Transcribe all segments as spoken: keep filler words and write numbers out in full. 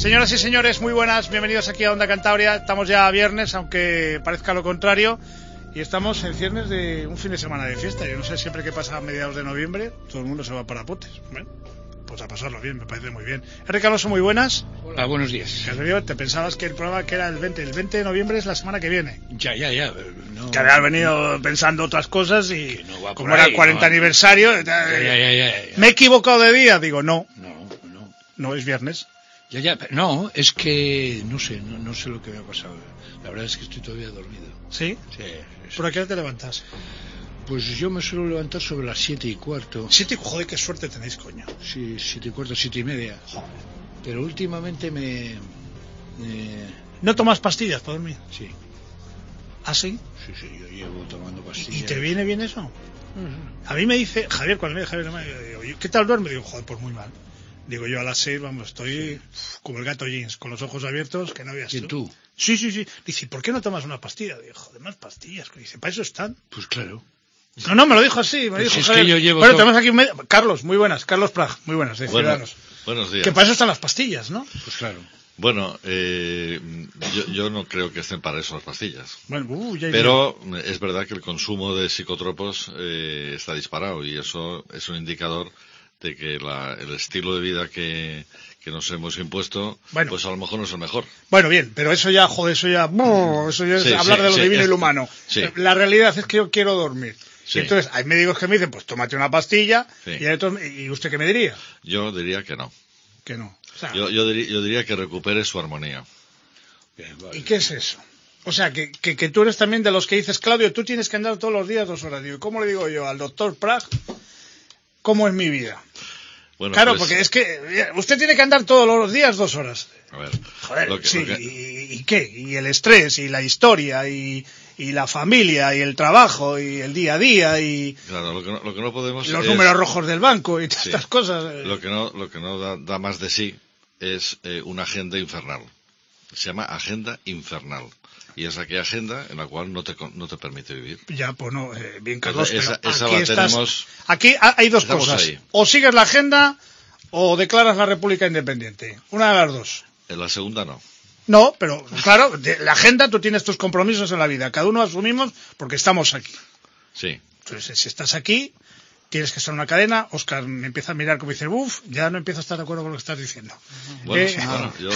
Señoras y señores, muy buenas, bienvenidos aquí a Onda Cantabria. Estamos ya a viernes, aunque parezca lo contrario, y estamos en ciernes de un fin de semana de fiesta. Yo no sé, siempre que pasa a mediados de noviembre, todo el mundo se va para Potes. Bueno, pues a pasarlo bien, me parece muy bien. Enrique Alonso, muy buenas. Hola, buenos días. ¿Te pensabas que el programa que era el veinte? El veinte de noviembre es la semana que viene. Ya, ya, ya. No, que habías venido pensando otras cosas y no como era el cuarenta no, aniversario, ya, ya, ya, ya, ya. ¿me he equivocado de día? Digo, no. No, no. No, es viernes. Ya, ya, no, es que no sé, no, no sé lo que me ha pasado. La verdad es que estoy todavía dormido. ¿Sí? Sí. sí. ¿Por qué hora te levantas? Pues yo me suelo levantar sobre las siete y cuarto. Siete, joder, qué suerte tenéis, coño. Sí, siete y cuarto, siete y media. Joder. Pero últimamente me... me... ¿No tomas pastillas para dormir? Sí. ¿Ah, sí? Sí, sí, yo llevo tomando pastillas. ¿Y te viene bien eso? Uh-huh. A mí me dice, Javier, cuando me dice Javier, me digo, ¿qué tal duerme? Digo, joder, pues muy mal. Digo, yo a las seis, vamos, estoy sí. como el gato jeans, con los ojos abiertos, que no había sido. ¿Y tú? Sí, sí, sí. Dice, ¿por qué no tomas una pastilla? Digo, joder, más pastillas. Dice, ¿para eso están? Pues claro. No, no, me lo dijo así, me pues dijo es Javier. Que yo llevo bueno, todo... tenemos aquí un medio... Carlos, muy buenas, Carlos Prag, muy buenas, de bueno, Ciudadanos. Buenos días. Que para eso están las pastillas, ¿no? Pues claro. Bueno, eh, yo, yo no creo que estén para eso las pastillas. Bueno, uh, ya Pero ya. Es verdad que el consumo de psicotropos eh, está disparado y eso es un indicador de que la, el estilo de vida que, que nos hemos impuesto, bueno, pues a lo mejor no es el mejor. Bueno, bien, pero eso ya, joder, eso ya, brrr, eso ya es sí, hablar sí, de lo sí, divino es, y lo humano. Sí. La realidad es que yo quiero dormir. Sí. Y entonces hay médicos que me dicen, pues tómate una pastilla, sí. y, hay otros, ¿y usted qué me diría? Yo diría que no. Que no. O sea, yo, yo, diría, yo diría que recupere su armonía. Bien, vale. ¿Y qué es eso? O sea, que, que, que tú eres también de los que dices, Claudio, tú tienes que andar todos los días dos horas. Digo, ¿cómo le digo yo al doctor Prag cómo es mi vida? Bueno, claro, pues... porque es que usted tiene que andar todos los días dos horas. A ver, joder, lo que, sí, lo que... ¿y, ¿y qué? Y el estrés, y la historia, y, y la familia, y el trabajo, y el día a día, y claro, lo que no, lo que no podemos los es... números rojos del banco, y todas sí. estas cosas. Lo que no, lo que no da, da más de sí es eh, una agenda infernal. Se llama agenda infernal. Y es aquella agenda en la cual no te, no te permite vivir. Ya, pues no, eh, bien, Carlos, esa, pero esa aquí, la estás, tenemos, aquí hay dos cosas. Ahí. O sigues la agenda o declaras la República Independiente. Una de las dos. En la segunda no. No, pero claro, de la agenda tú tienes tus compromisos en la vida. Cada uno asumimos porque estamos aquí. Sí. Entonces, si estás aquí, tienes que estar en una cadena. Óscar me empieza a mirar como dice, uff, ya no empiezo a estar de acuerdo con lo que estás diciendo. Bueno, eh, bueno, yo...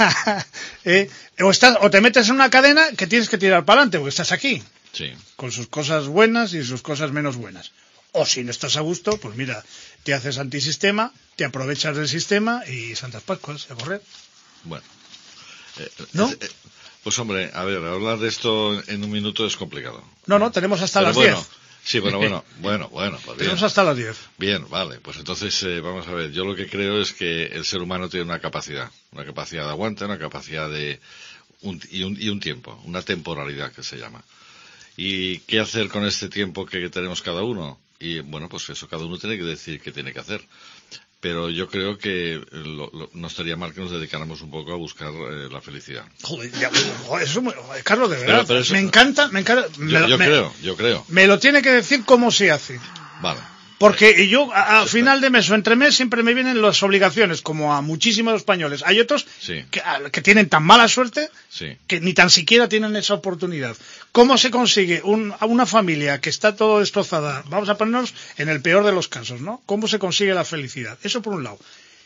eh, o, estás, o te metes en una cadena que tienes que tirar para adelante porque estás aquí. Sí. Con sus cosas buenas y sus cosas menos buenas. O si no estás a gusto, pues mira, te haces antisistema, te aprovechas del sistema y Santas Pascuas, a correr. Bueno. Eh, ¿No? eh, pues hombre, a ver, hablar de esto en un minuto es complicado. No, no, tenemos hasta Pero las bueno, diez. Sí, bueno, bueno, bueno, bueno. Pues bien. Tenemos hasta las diez. Bien, vale, pues entonces eh, vamos a ver. Yo lo que creo es que el ser humano tiene una capacidad, una capacidad de aguante, una capacidad de un, y, un, y un tiempo, una temporalidad que se llama. ¿Y qué hacer con este tiempo que tenemos cada uno? Y bueno, pues eso, cada uno tiene que decir qué tiene que hacer. Pero yo creo que lo, lo, no estaría mal que nos dedicáramos un poco a buscar eh, la felicidad. Joder, ya, joder, eso, joder, Carlos, de verdad, pero, pero eso, me encanta, me encanta. Me yo lo, yo me, creo, yo creo. Me lo tiene que decir cómo se hace. Vale. Porque yo, a, a final de mes o entre mes, siempre me vienen las obligaciones, como a muchísimos españoles. Hay otros sí. que, a, que tienen tan mala suerte sí. que ni tan siquiera tienen esa oportunidad. ¿Cómo se consigue un, a una familia que está todo destrozada? Vamos a ponernos en el peor de los casos, ¿no? ¿Cómo se consigue la felicidad? Eso por un lado.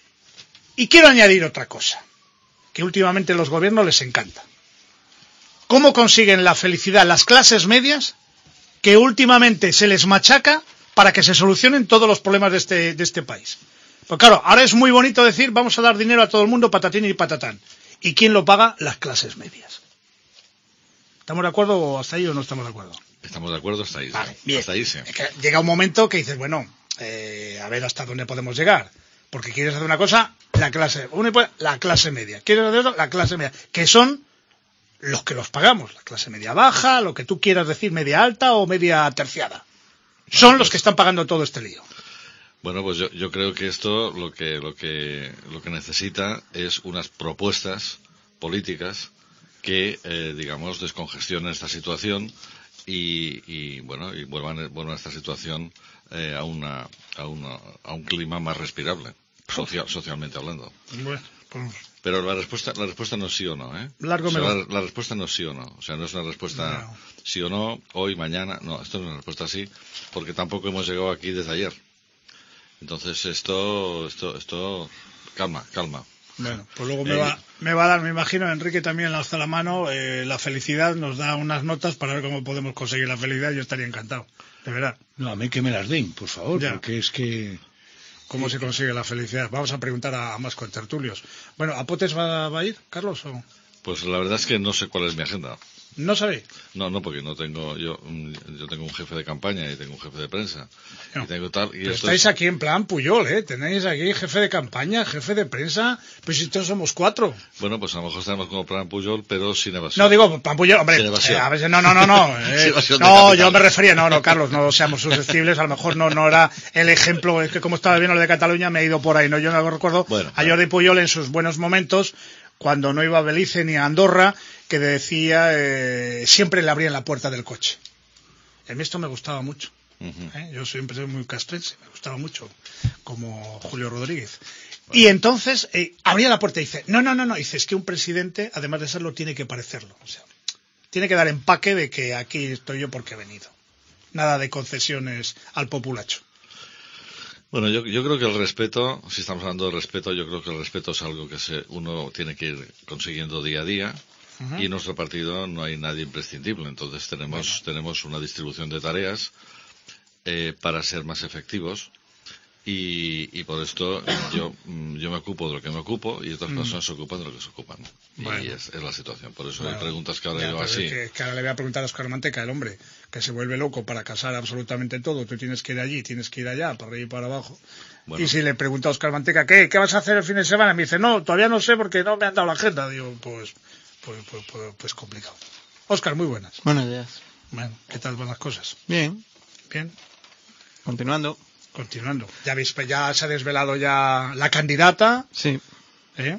Y quiero añadir otra cosa, que últimamente a los gobiernos les encanta. ¿Cómo consiguen la felicidad las clases medias que últimamente se les machaca para que se solucionen todos los problemas de este, de este país? Pues claro, ahora es muy bonito decir vamos a dar dinero a todo el mundo, patatín y patatán. ¿Y quién lo paga? Las clases medias. ¿Estamos de acuerdo o hasta ahí o no estamos de acuerdo? Estamos de acuerdo hasta ahí. Vale, bien. Hasta ahí sí. Es que llega un momento que dices, bueno, eh, a ver hasta dónde podemos llegar. Porque quieres hacer una cosa, la clase, la clase media. Quieres hacer otra, la clase media. Que son los que los pagamos. La clase media baja, lo que tú quieras decir, media alta o media terciada. Son bueno, los pues, que están pagando todo este lío. Bueno, pues yo, yo creo que esto lo que, lo que, lo que necesita es unas propuestas políticas que, eh, digamos, descongestionen esta situación y, y bueno, y vuelvan, vuelvan a esta situación eh, a, una, a, una, a un clima más respirable, social, socialmente hablando. Bueno, pues Pero la respuesta, la respuesta no es sí o no, ¿eh? Largo o sea, me la, la respuesta no es sí o no. O sea, no es una respuesta no. sí o no, hoy, mañana. No, esto no es una respuesta así, porque tampoco hemos llegado aquí desde ayer. Entonces, esto, esto, esto, calma, calma. Bueno, pues luego me Eh, va, me va a dar, me imagino, Enrique también le alza la mano, eh, la felicidad, nos da unas notas para ver cómo podemos conseguir la felicidad. Yo estaría encantado, de verdad. No, a mí que me las den, por favor, Ya. porque es que... ¿Cómo se consigue la felicidad? Vamos a preguntar a, a más contertulios. Bueno, ¿a Potes va, va a ir, Carlos? O? Pues la verdad es que no sé cuál es mi agenda. No sabe. No, no, porque no tengo, yo, mm, yo tengo un jefe de campaña y tengo un jefe de prensa. No. Y tengo tal, y Pero esto estáis es- aquí en plan Puyol, ¿eh? Tenéis aquí jefe de campaña, jefe de prensa, pues si todos somos cuatro. Bueno, pues a lo mejor estaremos como plan Puyol, pero sin evasión. No, digo, plan Puyol, hombre, Sin evasión. eh, a veces, no, no, no, no, eh, Sin evasión de no, capital. yo me refería, no, no, Carlos, no seamos susceptibles, a lo mejor no, no era el ejemplo, es que como estaba viendo lo de Cataluña me he ido por ahí, no, yo no recuerdo Bueno, a Jordi Puyol en sus buenos momentos, cuando no iba a Belice ni a Andorra, que decía, eh, siempre le abrían la puerta del coche. Y a mí esto me gustaba mucho. Ujú. ¿eh? Yo siempre soy muy castrense, me gustaba mucho, como Julio Rodríguez. Y entonces eh, abría la puerta y dice, no, no, no, no, dice, es que un presidente, además de serlo, tiene que parecerlo. O sea, tiene que dar empaque de que aquí estoy yo porque he venido. Nada de concesiones al populacho. Bueno, yo, yo creo que el respeto, si estamos hablando de respeto, yo creo que el respeto es algo que se, uno tiene que ir consiguiendo día a día. Uh-huh. Y en nuestro partido no hay nadie imprescindible. Entonces tenemos, Bueno. tenemos una distribución de tareas eh, para ser más efectivos. Y, y por esto yo, mm, yo me ocupo de lo que me ocupo y otras Mm. personas se ocupan de lo que se ocupan. Y Bueno. es, es la situación. Por eso Bueno, hay preguntas que ahora ya, yo pero así. es Que, que ahora le voy a preguntar a Oscar Manteca, el hombre, que se vuelve loco para casar absolutamente todo. Tú tienes que ir allí, tienes que ir allá, para arriba y para abajo. Bueno. Y si le pregunto a Oscar Manteca, ¿qué? ¿Qué vas a hacer el fin de semana? Me dice, no, todavía no sé porque no me han dado la agenda. Digo, pues, pues, pues, pues, pues complicado. Oscar, muy buenas. Buenos días. Bueno, ¿qué tal van las cosas? Bien, Bien, continuando. continuando. Ya veis, ya se ha desvelado ya la candidata, Sí. ¿eh?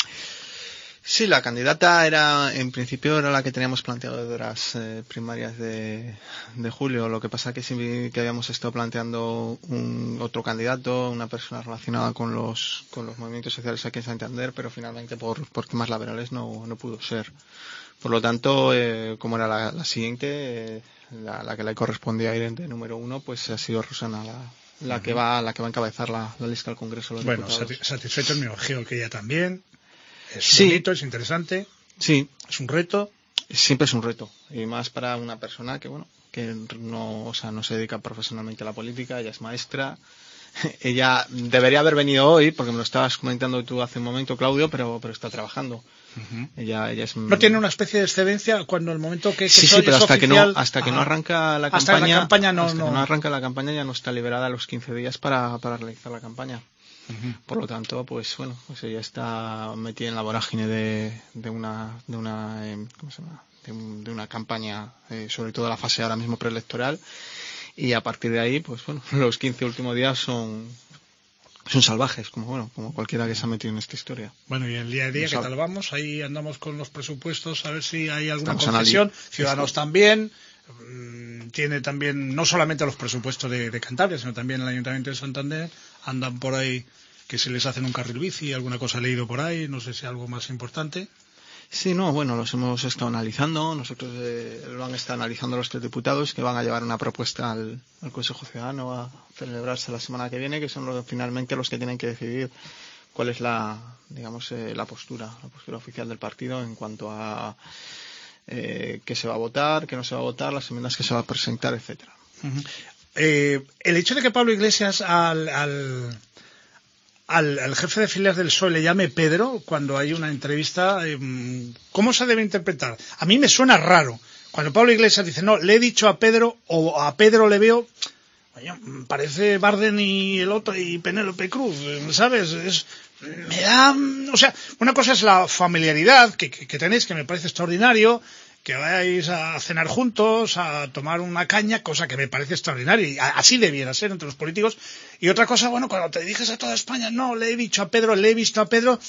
Sí, la candidata era, en principio, era la que teníamos planteado desde las eh, primarias de, de julio. Lo que pasa que sí que habíamos estado planteando un otro candidato, una persona relacionada con los con los movimientos sociales aquí en Santander, pero finalmente por, por temas laborales no, no pudo ser. Por lo tanto, eh, como era la, la siguiente, eh, la, la que le correspondía ir de número uno, pues ha sido Rosana la, la que va la que va a encabezar la, la lista del Congreso de los Bueno, Diputados. sati- satisfecho me imagino que ella también. Es Sí. bonito, es interesante, Sí, es un reto. siempre es un reto, y más para una persona que, bueno, que no, o sea, no se dedica profesionalmente a la política. Ella es maestra. Ella debería haber venido hoy, porque me lo estabas comentando tú hace un momento, Claudio, pero, pero está trabajando. Ujú. Ella, ella es... ¿No tiene una especie de excedencia cuando el momento que, que Sí, sí, soy pero es hasta que no, oficial? hasta que no Ajá. arranca la Hasta campaña, la campaña no, hasta no. que no arranca la campaña ya no está liberada los quince días para, para realizar la campaña. Ujú. Por lo tanto, pues bueno, pues ella está metida en la vorágine de, de una, de una, eh, ¿cómo se llama? De, un- de una campaña, eh, sobre todo la fase ahora mismo preelectoral, y a partir de ahí, pues bueno, los quince últimos días son, son salvajes, como bueno, como cualquiera que se ha metido en esta historia. Bueno, y el día a día, No ¿qué sabe. tal vamos? Ahí andamos con los presupuestos, a ver si hay alguna Estamos concesión. anali- Ciudadanos también. mm, Tiene también, no solamente los presupuestos de, de Cantabria, sino también el Ayuntamiento de Santander. Andan por ahí que se les hacen un carril bici, alguna cosa he leído por ahí, no sé si algo más importante. Sí, no, bueno, los hemos estado analizando. Nosotros eh, lo han estado analizando los tres diputados que van a llevar una propuesta al, al Consejo Ciudadano a celebrarse la semana que viene, que son los, finalmente los que tienen que decidir cuál es la, digamos, eh, la postura, la postura oficial del partido en cuanto a eh, qué se va a votar, qué no se va a votar, las enmiendas que se va a presentar, etcétera. Ujú. Eh, el hecho de que Pablo Iglesias al, al, al, al jefe de filas del P S O E le llame Pedro cuando hay una entrevista, eh, ¿cómo se debe interpretar? A mí me suena raro. Cuando Pablo Iglesias dice, no, le he dicho a Pedro, o a Pedro le veo, oye, parece Barden y el otro y Penélope Cruz, ¿sabes? Es, me da, o sea, una cosa es la familiaridad que, que, que tenéis, que me parece extraordinario, que vayáis a cenar juntos, a tomar una caña, cosa que me parece extraordinaria, y así debiera ser entre los políticos. Y otra cosa, bueno, cuando te diriges a toda España, no, le he dicho a Pedro, le he visto a Pedro,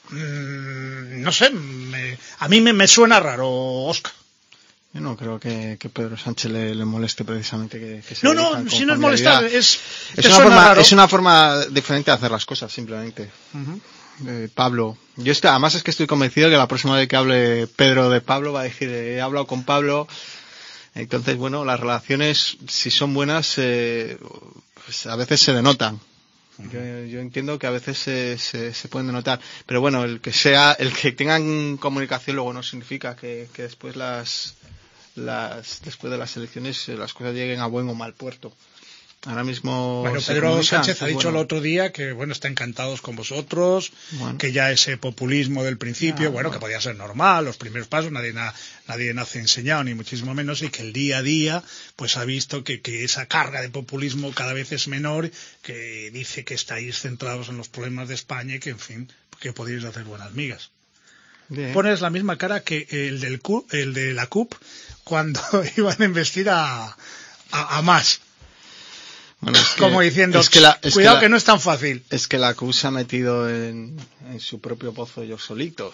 mmm, no sé, me, a mí me, me suena raro, Óscar. Yo no creo que, que Pedro Sánchez le, le moleste precisamente que, que se No, dirijan no, con si no es familiaridad. molestar, es, Es te una, suena forma, raro. es una forma diferente de hacer las cosas, simplemente. Uh-huh. eh, Pablo. Yo estoy, además es que estoy convencido que la próxima vez que hable Pedro de Pablo va a decir, eh, he hablado con Pablo. Entonces, bueno, las relaciones, si son buenas, eh, pues a veces se denotan. Yo, yo entiendo que a veces se, se, se pueden denotar, pero bueno, el que sea, el que tengan comunicación luego no significa que, que después las, las, después de las elecciones las cosas lleguen a buen o mal puerto. Ahora mismo bueno, Pedro comunica, Sánchez ha dicho bueno. el otro día que bueno, está encantados con vosotros, bueno. que ya ese populismo del principio, ah, bueno, bueno, que podía ser normal, los primeros pasos, nadie, na, nadie nace enseñado, ni muchísimo menos, y que el día a día pues ha visto que, que esa carga de populismo cada vez es menor, que dice que estáis centrados en los problemas de España y que, en fin, que podéis hacer buenas migas. Bien. Pones la misma cara que el, del C U P, el de la C U P cuando iban a investir a, a, a Mas. Bueno, es que, como diciendo, es que la, es cuidado que, la, que no es tan fácil. Es que la C U P se ha metido en, en su propio pozo ellos solitos.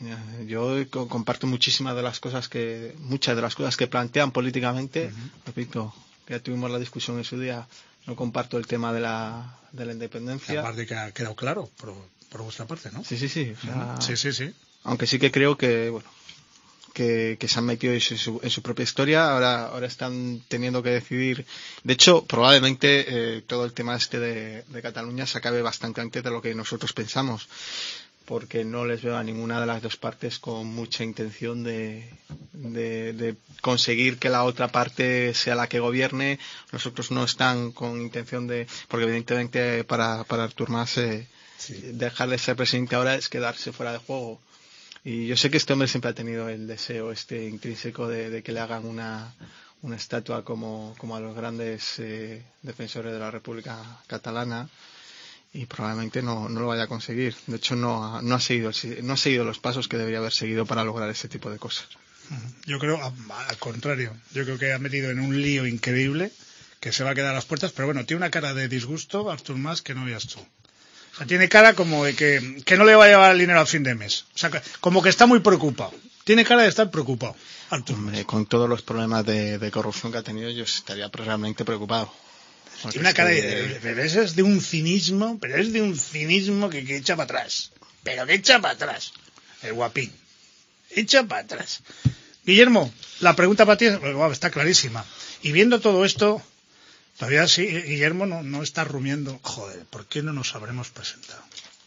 Yo comparto muchísimas de las cosas que, muchas de las cosas que plantean políticamente. Uh-huh. Repito, que ya tuvimos la discusión en su día. No comparto el tema de la, de la independencia. Aparte que ha quedado claro por, por vuestra parte, ¿no? Sí, sí, sí. O sea, uh-huh. Sí, sí, sí. Aunque sí que creo que, bueno, Que, que se han metido en su, en su propia historia, ahora, ahora están teniendo que decidir. De hecho, probablemente eh, todo el tema este de, de Cataluña se acabe bastante antes de lo que nosotros pensamos, porque no les veo a ninguna de las dos partes con mucha intención de, de, de conseguir que la otra parte sea la que gobierne. Nosotros no están con intención de, porque evidentemente para, para Artur Mas eh, sí. dejarle ser presidente ahora es quedarse fuera de juego. Y yo sé que este hombre siempre ha tenido el deseo este intrínseco de, de que le hagan una, una estatua como, como a los grandes eh, defensores de la República Catalana, y probablemente no, no lo vaya a conseguir. De hecho, no ha, no ha seguido no ha seguido los pasos que debería haber seguido para lograr ese tipo de cosas. Yo creo, al contrario, yo creo que ha metido en un lío increíble que se va a quedar a las puertas, pero bueno, tiene una cara de disgusto Artur Mas que no veas tú. O sea, tiene cara como de que, que no le va a llevar el dinero al fin de mes. O sea, como que está muy preocupado. Tiene cara de estar preocupado. Artur. Hombre, con todos los problemas de, de corrupción que ha tenido, yo estaría realmente preocupado. Tiene una cara de... Pero eso es de un cinismo, pero es de un cinismo que, que echa para atrás. Pero que echa para atrás. El guapín. Echa para atrás. Guillermo, la pregunta para ti es, bueno, está clarísima. Y viendo todo esto... Todavía sí, Guillermo no, no está rumiando. Joder, ¿por qué no nos habremos presentado?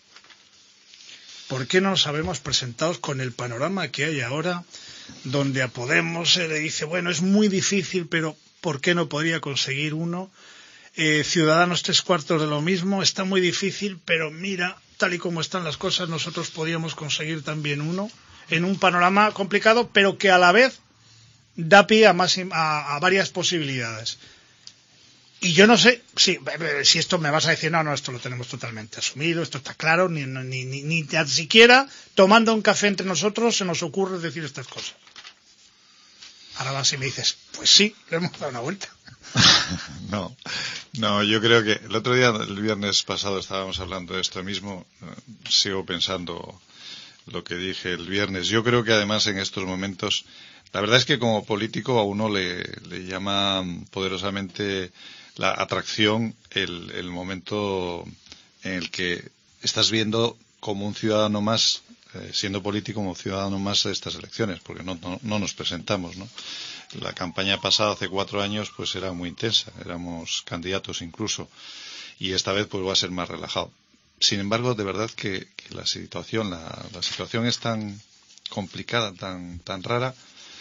¿Por qué no nos habremos presentado con el panorama que hay ahora, donde a Podemos se le dice, bueno, es muy difícil, pero ¿por qué no podría conseguir uno? Eh, Ciudadanos tres cuartos de lo mismo, está muy difícil, pero mira, tal y como están las cosas, nosotros podíamos conseguir también uno, en un panorama complicado, pero que a la vez da pie a, más, a, a varias posibilidades. Y yo no sé si, si esto me vas a decir, no, no, esto lo tenemos totalmente asumido, esto está claro, ni, ni, ni, ni tan siquiera tomando un café entre nosotros se nos ocurre decir estas cosas. Ahora vas y me dices, pues sí, le hemos dado una vuelta. No, no, yo creo que el otro día, el viernes pasado, estábamos hablando de esto mismo, sigo pensando lo que dije el viernes. Yo creo que además en estos momentos, la verdad es que como político a uno le, le llama poderosamente la atracción el, el momento en el que estás viendo como un ciudadano más, eh, siendo político como un ciudadano más de estas elecciones, porque no, no, no nos presentamos, ¿no? La campaña pasada hace cuatro años pues era muy intensa, éramos candidatos incluso, y esta vez pues va a ser más relajado. Sin embargo, de verdad que, que la situación, la, la situación es tan complicada, tan, tan rara,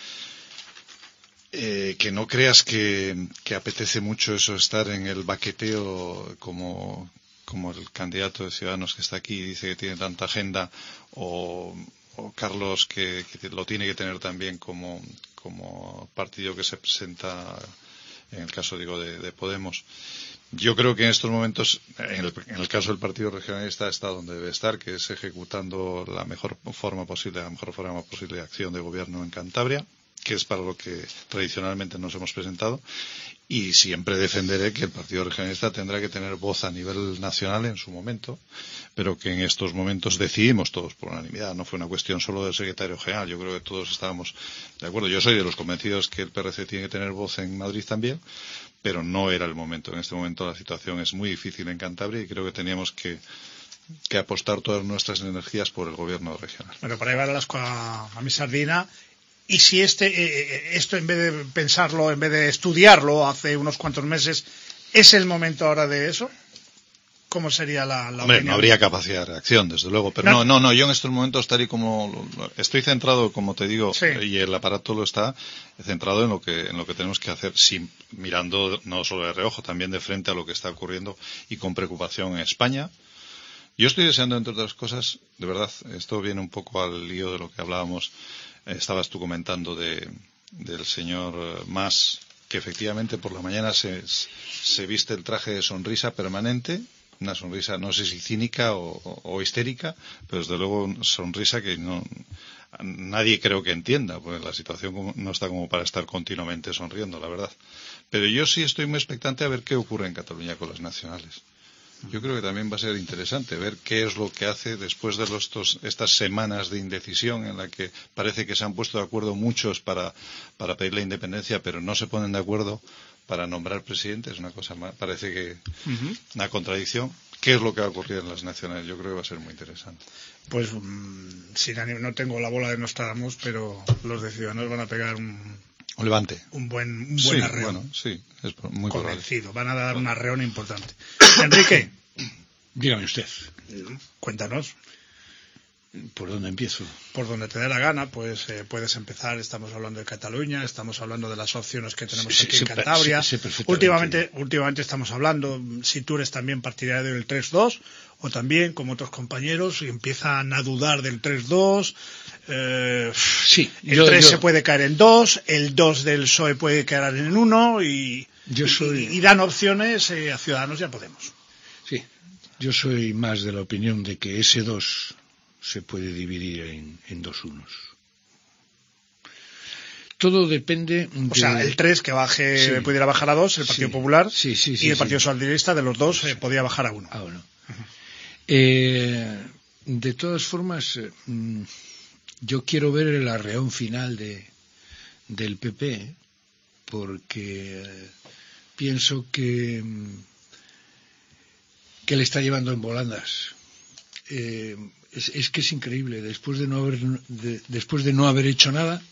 Eh, que no creas que, que apetece mucho eso, estar en el baqueteo como, como el candidato de Ciudadanos que está aquí y dice que tiene tanta agenda, o, o Carlos que, que lo tiene que tener también como, como partido que se presenta, en el caso digo de, de Podemos. Yo creo que en estos momentos, en el, en el caso del Partido Regionalista, está donde debe estar, que es ejecutando la mejor forma posible, la mejor forma posible de acción de gobierno en Cantabria, que es para lo que tradicionalmente nos hemos presentado, y siempre defenderé que el Partido Regionalista tendrá que tener voz a nivel nacional en su momento, pero que en estos momentos decidimos todos por unanimidad, no fue una cuestión solo del secretario general, yo creo que todos estábamos de acuerdo. Yo soy de los convencidos que el P R C tiene que tener voz en Madrid también, pero no era el momento. En este momento la situación es muy difícil en Cantabria y creo que teníamos que que apostar todas nuestras energías por el gobierno regional. Bueno, para llevar a, las, a, a mi sardina, y si este eh, esto en vez de pensarlo, en vez de estudiarlo hace unos cuantos meses, ¿es el momento ahora de eso? ¿Cómo sería la, la Hombre, opinión? no habría capacidad de reacción, desde luego, pero no, no, no, no yo en estos momentos, tal y como estoy centrado, como te digo, sí. y el aparato lo está, centrado en lo que en lo que tenemos que hacer, sin, mirando no solo de reojo, también de frente a lo que está ocurriendo y con preocupación en España. Yo estoy deseando, entre otras cosas, de verdad, esto viene un poco al lío de lo que hablábamos, eh, estabas tú comentando de, del señor Mas, que efectivamente por la mañana se, se viste el traje de sonrisa permanente, una sonrisa no sé si cínica o, o, o histérica, pero desde luego una sonrisa que no nadie creo que entienda, porque la situación no está como para estar continuamente sonriendo, la verdad. Pero yo sí estoy muy expectante a ver qué ocurre en Cataluña con las nacionales. Yo creo que también va a ser interesante ver qué es lo que hace después de los, estos, estas semanas de indecisión en la que parece que se han puesto de acuerdo muchos para, para pedir la independencia, pero no se ponen de acuerdo para nombrar presidente. Es una cosa más, parece que uh-huh. una contradicción. ¿Qué es lo que va a ocurrir en las nacionales? Yo creo que va a ser muy interesante. Pues um, sin ánimo, no tengo la bola de Nostradamus, pero los de Ciudadanos van a pegar un... Un levante. Un buen, un buen sí, arreón. Bueno, sí, es muy convencido. Probable. Van a dar un arreón importante. Enrique. Dígame usted. Cuéntanos. ¿Por dónde empiezo? Por donde te dé la gana, pues eh, puedes empezar. Estamos hablando de Cataluña, estamos hablando de las opciones que tenemos sí, aquí sí, en Cantabria. Sí, sí, últimamente, últimamente estamos hablando, si tú eres también partidario del tres dos, o también, como otros compañeros, empiezan a dudar del tres dos. Eh, sí, el yo, tres yo... se puede caer en dos, el dos del P S O E puede caer en uno, y, yo soy... y, y dan opciones eh, a Ciudadanos y a Podemos. Sí, yo soy más de la opinión de que ese dos se puede dividir en, en dos unos. Todo depende de... O sea, el tres que baje, sí. pudiera bajar a dos, el Partido sí. Popular, sí, sí, sí, y el sí, Partido sí. Socialista, de los dos, sí. eh, podía bajar a uno. A uno. Uh-huh. Eh, de todas formas, eh, yo quiero ver el arreón final de, del P P, porque eh, pienso que, que le está llevando en volandas. Eh, es, es que es increíble, después de no haber, de, después de no haber hecho nada,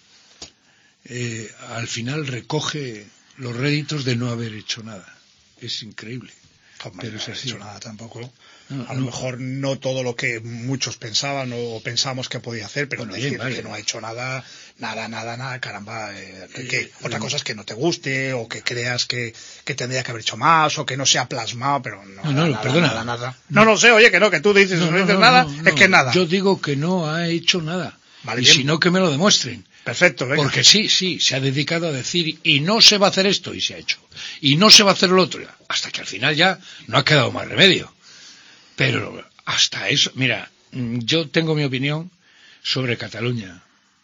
eh, al final recoge los réditos de no haber hecho nada. Es increíble. Hombre, pero no es así. Hecho nada tampoco. No, a lo no. mejor no todo lo que muchos pensaban o pensamos que podía hacer, pero bueno, decir bien, vale. que no ha hecho nada, nada, nada, nada, caramba. Eh, que, que eh, otra eh, cosa es que no te guste o que creas que, que tendría que haber hecho más o que no se ha plasmado, pero no, no, no nada, perdona. Nada, nada. No lo sé, oye, que no, que tú dices, no, no, no dices no, nada, no, es que nada. Yo digo que no ha hecho nada. Vale, y bien. si no, que me lo demuestren. Perfecto, venga. Porque sí, sí, se ha dedicado a decir, y no se va a hacer esto, y se ha hecho. Y no se va a hacer lo otro, hasta que al final ya no ha quedado más remedio. Pero hasta eso, mira, yo tengo mi opinión sobre Cataluña.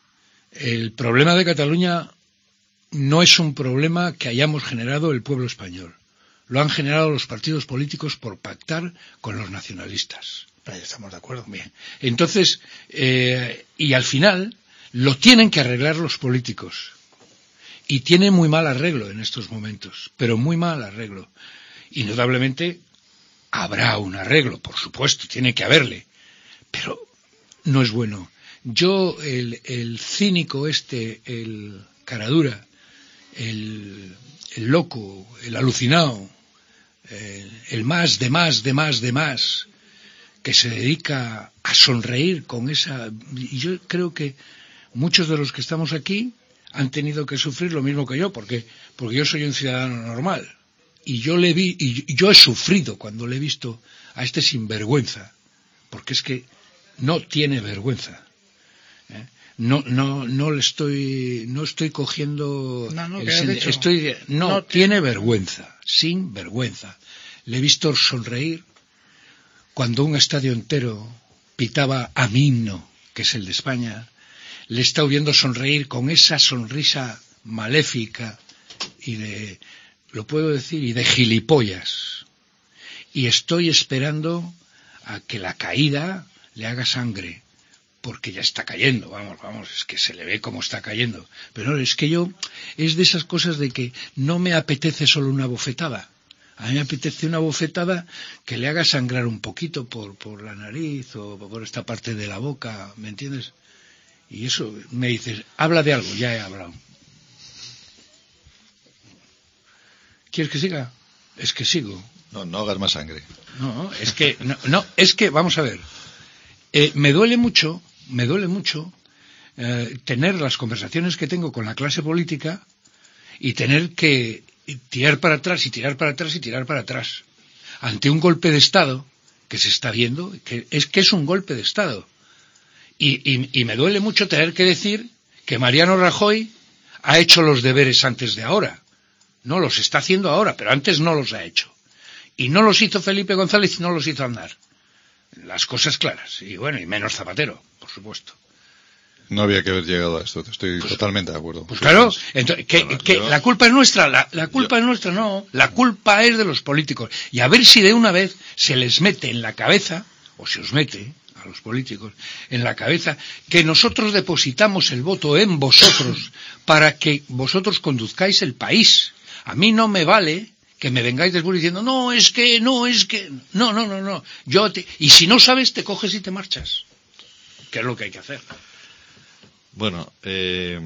El problema de Cataluña no es un problema que hayamos generado el pueblo español. Lo han generado los partidos políticos por pactar con los nacionalistas. Ahí estamos de acuerdo. Bien. Entonces, eh, y al final lo tienen que arreglar los políticos. Y tiene muy mal arreglo en estos momentos, pero muy mal arreglo. Indudablemente habrá un arreglo, por supuesto, tiene que haberle, pero no es bueno. Yo, el, el cínico este, el caradura, el, el loco, el alucinado, el, el más de más de más de más, que se dedica a sonreír con esa... Y yo creo que muchos de los que estamos aquí han tenido que sufrir lo mismo que yo, porque, porque yo soy un ciudadano normal. Y yo le vi, y yo he sufrido cuando le he visto a este sinvergüenza, porque es que no tiene vergüenza. ¿Eh? No, no, no le estoy, no estoy cogiendo, no, no, el sen, estoy, no, no tiene vergüenza, sin vergüenza. Le he visto sonreír cuando un estadio entero pitaba a mi himno, que es el de España. Le he estado viendo sonreír con esa sonrisa maléfica y de, lo puedo decir, y de gilipollas. Y estoy esperando a que la caída le haga sangre, porque ya está cayendo, vamos, vamos, es que se le ve cómo está cayendo. Pero no, es que yo, es de esas cosas de que no me apetece solo una bofetada, A mí me apetece una bofetada que le haga sangrar un poquito por, por la nariz o por esta parte de la boca, ¿me entiendes? Y eso, me dices, habla de algo, ya he hablado. ¿Quieres que siga? Es que sigo. No, no hagas más sangre. No, es que, no, no es que, vamos a ver, eh, me duele mucho, me duele mucho eh, tener las conversaciones que tengo con la clase política y tener que tirar para atrás y tirar para atrás y tirar para atrás ante un golpe de Estado que se está viendo, que es que es un golpe de Estado. Y, y, y me duele mucho tener que decir que Mariano Rajoy ha hecho los deberes antes de ahora. No los está haciendo ahora, pero antes no los ha hecho. Y no los hizo Felipe González y no los hizo andar. Las cosas claras. Y bueno, y menos Zapatero, por supuesto. No había que haber llegado a esto, estoy pues, totalmente de acuerdo. Pues claro, entonces, que, bueno, que yo, la culpa es nuestra, la, la culpa yo, es nuestra, no, la culpa es de los políticos. Y a ver si de una vez se les mete en la cabeza, o se os mete a los políticos, en la cabeza, que nosotros depositamos el voto en vosotros para que vosotros conduzcáis el país. A mí no me vale que me vengáis después diciendo, no, es que, no, es que, no, no, no, no. Yo te... Y si no sabes, te coges y te marchas. Que es lo que hay que hacer. Bueno, eh,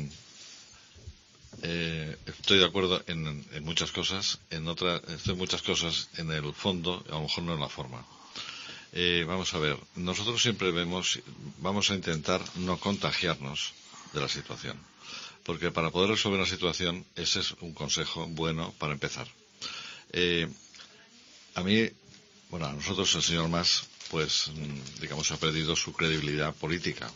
eh, estoy de acuerdo en, en muchas cosas, en otras, estoy en muchas cosas en el fondo, a lo mejor no en la forma. Eh, vamos a ver, nosotros siempre vemos, vamos a intentar no contagiarnos de la situación, porque para poder resolver una situación, ese es un consejo bueno para empezar. Eh, a mí, bueno, a nosotros el señor Mas, pues, digamos, ha perdido su credibilidad política.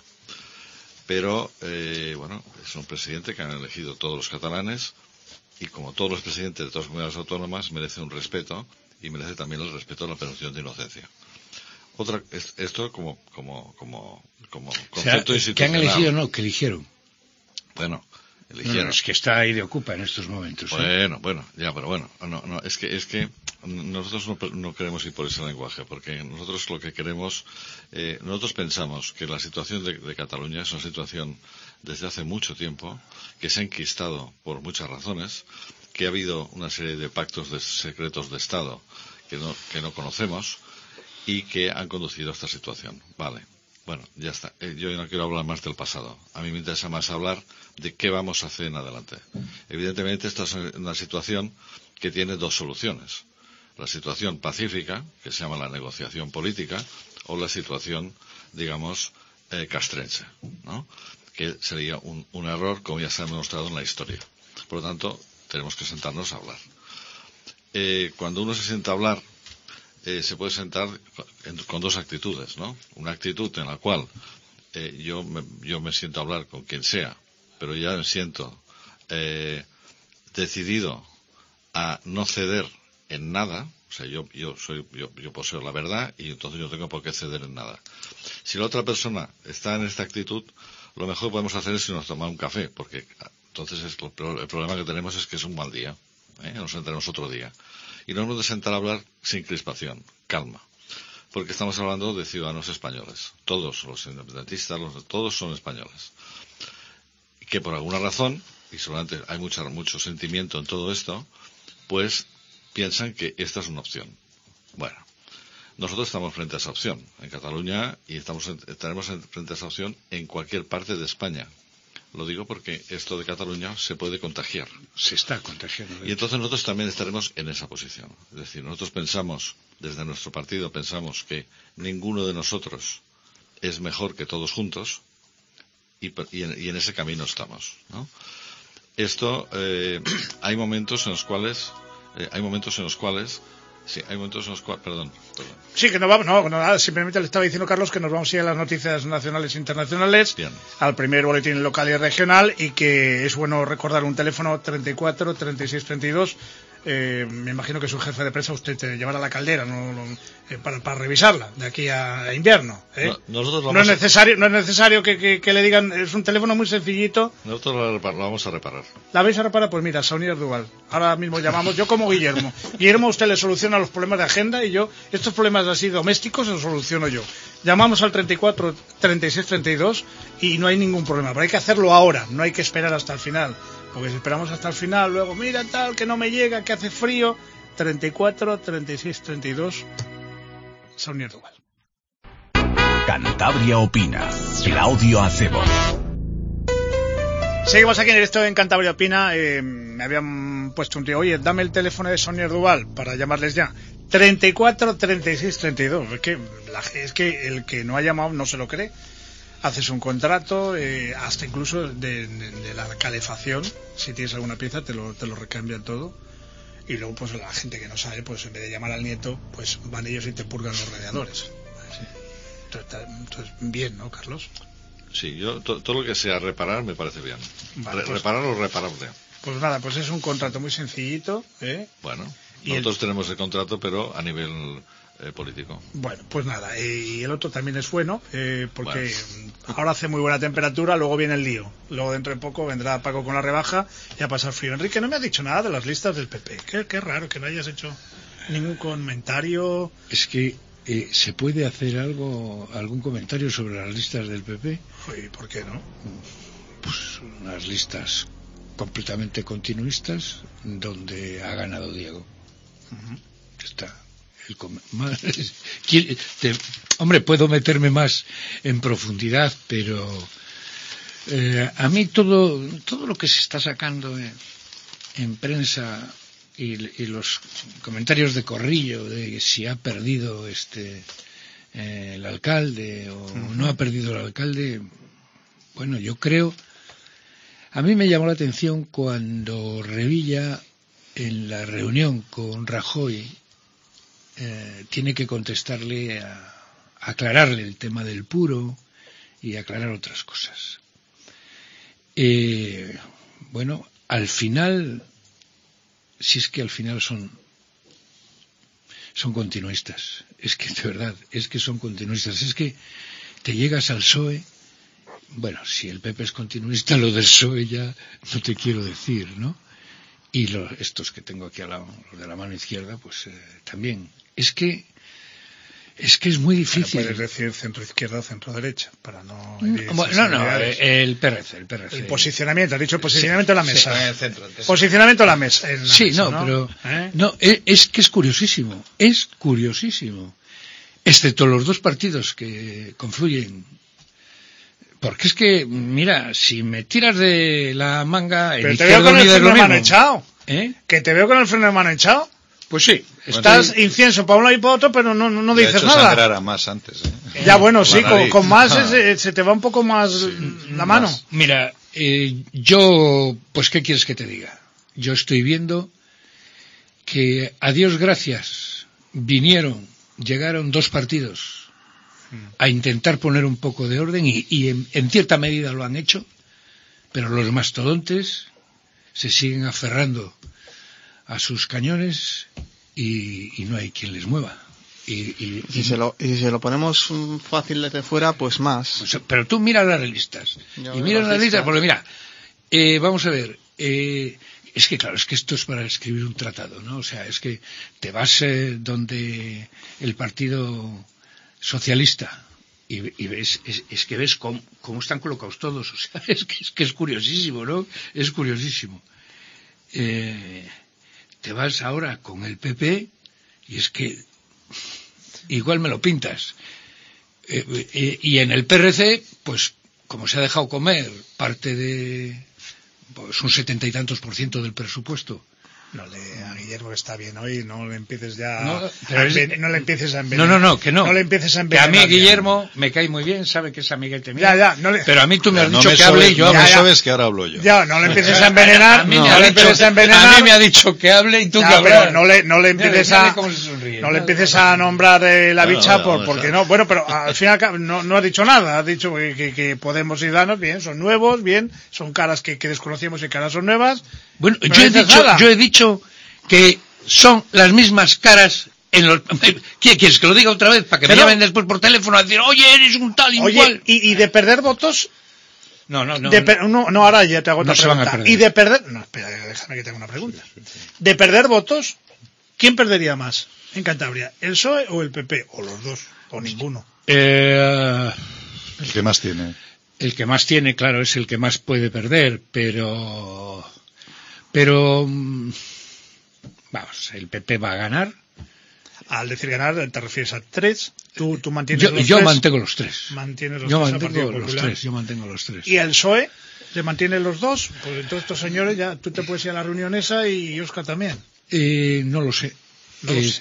Pero, eh, bueno, es un presidente que han elegido todos los catalanes y como todos los presidentes de todas las comunidades autónomas merece un respeto y merece también el respeto a la presunción de inocencia. Otra, esto como, como, como, como concepto o sea, institucional. ¿Que han elegido o no? Que eligieron. Bueno, eligieron. No, no, es que está ahí de Ocupa en estos momentos. ¿eh? Bueno, bueno, ya, pero bueno, no, no, es que, es que nosotros no, no queremos ir por ese lenguaje, porque nosotros lo que queremos, eh, nosotros pensamos que la situación de, de Cataluña es una situación desde hace mucho tiempo, que se ha enquistado por muchas razones, que ha habido una serie de pactos de secretos de Estado que no, que no conocemos y que han conducido a esta situación. Vale. Bueno, ya está. Eh, yo no quiero hablar más del pasado. A mí me interesa más hablar de qué vamos a hacer en adelante. Evidentemente, esta es una situación que tiene dos soluciones. La situación pacífica, que se llama la negociación política, o la situación, digamos, eh, castrense, ¿no? Que sería un, un error, como ya se ha demostrado en la historia. Por lo tanto, tenemos que sentarnos a hablar. Eh, cuando uno se sienta a hablar, Eh, se puede sentar en, con dos actitudes, ¿no? Una actitud en la cual eh, yo, me, yo me siento a hablar con quien sea, pero ya me siento eh, decidido a no ceder en nada. O sea, yo, yo, soy, yo, yo poseo la verdad y entonces yo no tengo por qué ceder en nada. Si la otra persona está en esta actitud, lo mejor que podemos hacer es irnos a tomar un café, porque entonces es lo, el problema que tenemos es que es un mal día, ¿eh? Nos sentaremos otro día. Y no nos de sentar a hablar sin crispación, calma, porque estamos hablando de ciudadanos españoles, todos los independentistas, los, todos son españoles, que por alguna razón, y seguramente hay mucha, mucho sentimiento en todo esto, pues piensan que esta es una opción. Bueno, nosotros estamos frente a esa opción en Cataluña y estamos, estaremos frente a esa opción en cualquier parte de España. Lo digo porque esto de Cataluña se puede contagiar. Se está contagiando. Y entonces nosotros también estaremos en esa posición. Es decir, nosotros pensamos, desde nuestro partido, pensamos que ninguno de nosotros es mejor que todos juntos y, y, en, y en ese camino estamos, ¿no? Esto, eh, hay momentos en los cuales, eh, hay momentos en los cuales Sí, hay momentos en los cuales... Perdón, perdón. Sí, que no vamos... No, nada, simplemente le estaba diciendo, Carlos, que nos vamos a ir a las noticias nacionales e internacionales. Bien. Al primer boletín local y regional, y que es bueno recordar un teléfono treinta y cuatro, treinta y seis, treinta y dos. Eh, me imagino que su jefe de prensa usted te llevará a la caldera, ¿no? eh, para, para revisarla de aquí a, a invierno, ¿eh? No, nosotros vamos no es necesario, no es necesario que, que, que le digan, es un teléfono muy sencillito. Nosotros lo, lo vamos a reparar. ¿La vais a reparar? Pues mira, Saunier Duval. Ahora mismo llamamos, yo como Guillermo. Guillermo, usted le soluciona los problemas de agenda y yo, estos problemas así domésticos los soluciono yo. Llamamos al treinta y cuatro, treinta y seis, treinta y dos y no hay ningún problema, pero hay que hacerlo ahora, no hay que esperar hasta el final. Porque si esperamos hasta el final, luego, mira tal, que no me llega, que hace frío, treinta y cuatro, treinta y seis, treinta y dos. Saunier Duval. Cantabria Opina. Claudio Acebo. Seguimos aquí en directo en Cantabria Opina. Eh, me habían puesto un tío, oye, dame el teléfono de Saunier Duval para llamarles ya. treinta y cuatro, treinta y seis, treinta y dos. Es que, la, es que el que no ha llamado no se lo cree. Haces un contrato, eh, hasta incluso de, de, de la calefacción. Si tienes alguna pieza, te lo, te lo recambian todo. Y luego, pues la gente que no sabe, pues en vez de llamar al nieto, pues van ellos y te purgan los radiadores. Sí. Entonces, entonces, bien, ¿no, Carlos? Sí, yo to, todo lo que sea reparar me parece bien. Vale, Re, pues, reparar o reparable. Pues nada, pues es un contrato muy sencillito, ¿eh? Bueno, y nosotros el... tenemos el contrato, pero a nivel eh, político. Bueno, pues nada, eh, y el otro también es bueno, eh, porque bueno. ahora hace muy buena temperatura, luego viene el lío. Luego dentro de poco vendrá Paco con la rebaja y a pasar frío. Enrique, no me has dicho nada de las listas del P P. Qué, qué raro que no hayas hecho ningún comentario. Es que Eh, ¿se puede hacer algo, algún comentario sobre las listas del P P? ¿Y por qué no? Pues unas listas completamente continuistas donde ha ganado Diego. Uh-huh. Está el com- más, te, hombre, puedo meterme más en profundidad, pero eh, a mí todo todo lo que se está sacando en, en prensa Y, y los comentarios de corrillo de si ha perdido este eh, el alcalde o uh-huh. no ha perdido el alcalde, bueno, yo creo, a mí me llamó la atención cuando Revilla en la reunión con Rajoy eh, tiene que contestarle a, a aclararle el tema del puro y aclarar otras cosas. Eh, bueno, al final, si es que al final son son continuistas, es que de verdad, es que son continuistas, es que te llegas al P S O E, bueno, si el P P es continuista, lo del P S O E ya no te quiero decir, ¿no? Y los, estos que tengo aquí al lado, los de la mano izquierda, pues eh, también, es que es que es muy difícil. Bueno, puedes decir centro izquierda o centro derecha para no. No, no, no, el P R C, el P R C. El posicionamiento, has dicho el posicionamiento sí, en la mesa. Sí, en el centro, el posicionamiento en la mesa. En la sí, mesa, no, ¿no? pero ¿Eh? no, es, es que es curiosísimo, es curiosísimo, excepto los dos partidos que confluyen. Porque es que, mira, si me tiras de la manga, pero el te veo con el freno de mano mismo. echado. ¿Eh? Que te veo con el freno de mano echado. Pues sí. Estás Estoy... incienso para un lado y para otro, pero no, no, no dices hecho nada. Sangrar a más antes, ¿eh? Ya bueno, sí, con, con más Ah. se, se te va un poco más sí, la mano. Más. Mira, eh, yo, pues ¿qué quieres que te diga? Yo estoy viendo que a Dios gracias vinieron, llegaron dos partidos a intentar poner un poco de orden y, y en, en cierta medida lo han hecho, pero los mastodontes se siguen aferrando a sus cañones y, y no hay quien les mueva. Y, y, y, se lo, y si se lo ponemos fácil desde fuera, pues más. Pues, pero tú mira las listas. Yo y mira las listas, listas, porque mira, eh, vamos a ver, eh, es que claro, es que esto es para escribir un tratado, ¿no? O sea, es que te vas eh, donde el Partido Socialista y, y ves, es, es que ves cómo, cómo están colocados todos, o sea, es que es, que es curiosísimo, ¿no? Es curiosísimo. Eh, te vas ahora con el P P y es que igual me lo pintas. Eh, eh, y en el P R C, pues como se ha dejado comer parte de pues un setenta y tantos por ciento del presupuesto. No le, a Guillermo está bien hoy, no le empieces ya no, a enven- no le empieces a envenenar. No, no, no, que no. No le empieces a Que a envenenar. mí ya. Guillermo me cae muy bien, sabe que es amiguete mío. Ya, ya, no le... Pero a mí tú me has no dicho me que sobes, hable y yo no hablo. me ya, sabes que ahora hablo yo. Ya, no le empieces a envenenar. A mí, no, me no ha le dicho, empieces a envenenar. a mí me ha dicho que hable y tú ya, que pero hablas. no le, no le empieces Mira, mira a cómo se sonríe. no le empieces a nombrar eh, la No, bicha no, por, no, porque no. no. Bueno, pero al final no, no ha dicho nada. Ha dicho que, que, que Podemos y Danos, bien, son nuevos, bien, son caras que, que desconocíamos y caras son nuevas. Bueno, No yo he dices dicho, nada. yo he dicho que son las mismas caras en los... ¿Qué quieres que lo diga otra vez? Para que Que me no. llamen después por teléfono a decir, oye, eres un tal y un Oye, cual. y, y de perder votos, No, no, no. de per- no, no, ahora ya te hago otra No se van a pregunta. perder. Y de perder, no, espera, déjame que te haga una pregunta. De perder votos, ¿quién perdería más en Cantabria? ¿El P S O E o el P P? O los dos, o ninguno. Eh, El que más tiene. el que más tiene, claro, es el que más puede perder, pero... Pero... mm, Vamos, el P P va a ganar. Al decir ganar, te refieres a tres. Tú, tú mantienes Yo, los yo tres. mantengo los tres. Mantienes los Yo tres al mantengo Partido los Popular. tres. Yo mantengo los tres. ¿Y el P S O E se mantiene los dos? Pues entonces estos señores ya, tú te puedes ir a la reunión esa y Óscar también. Eh, no lo sé. No lo sé.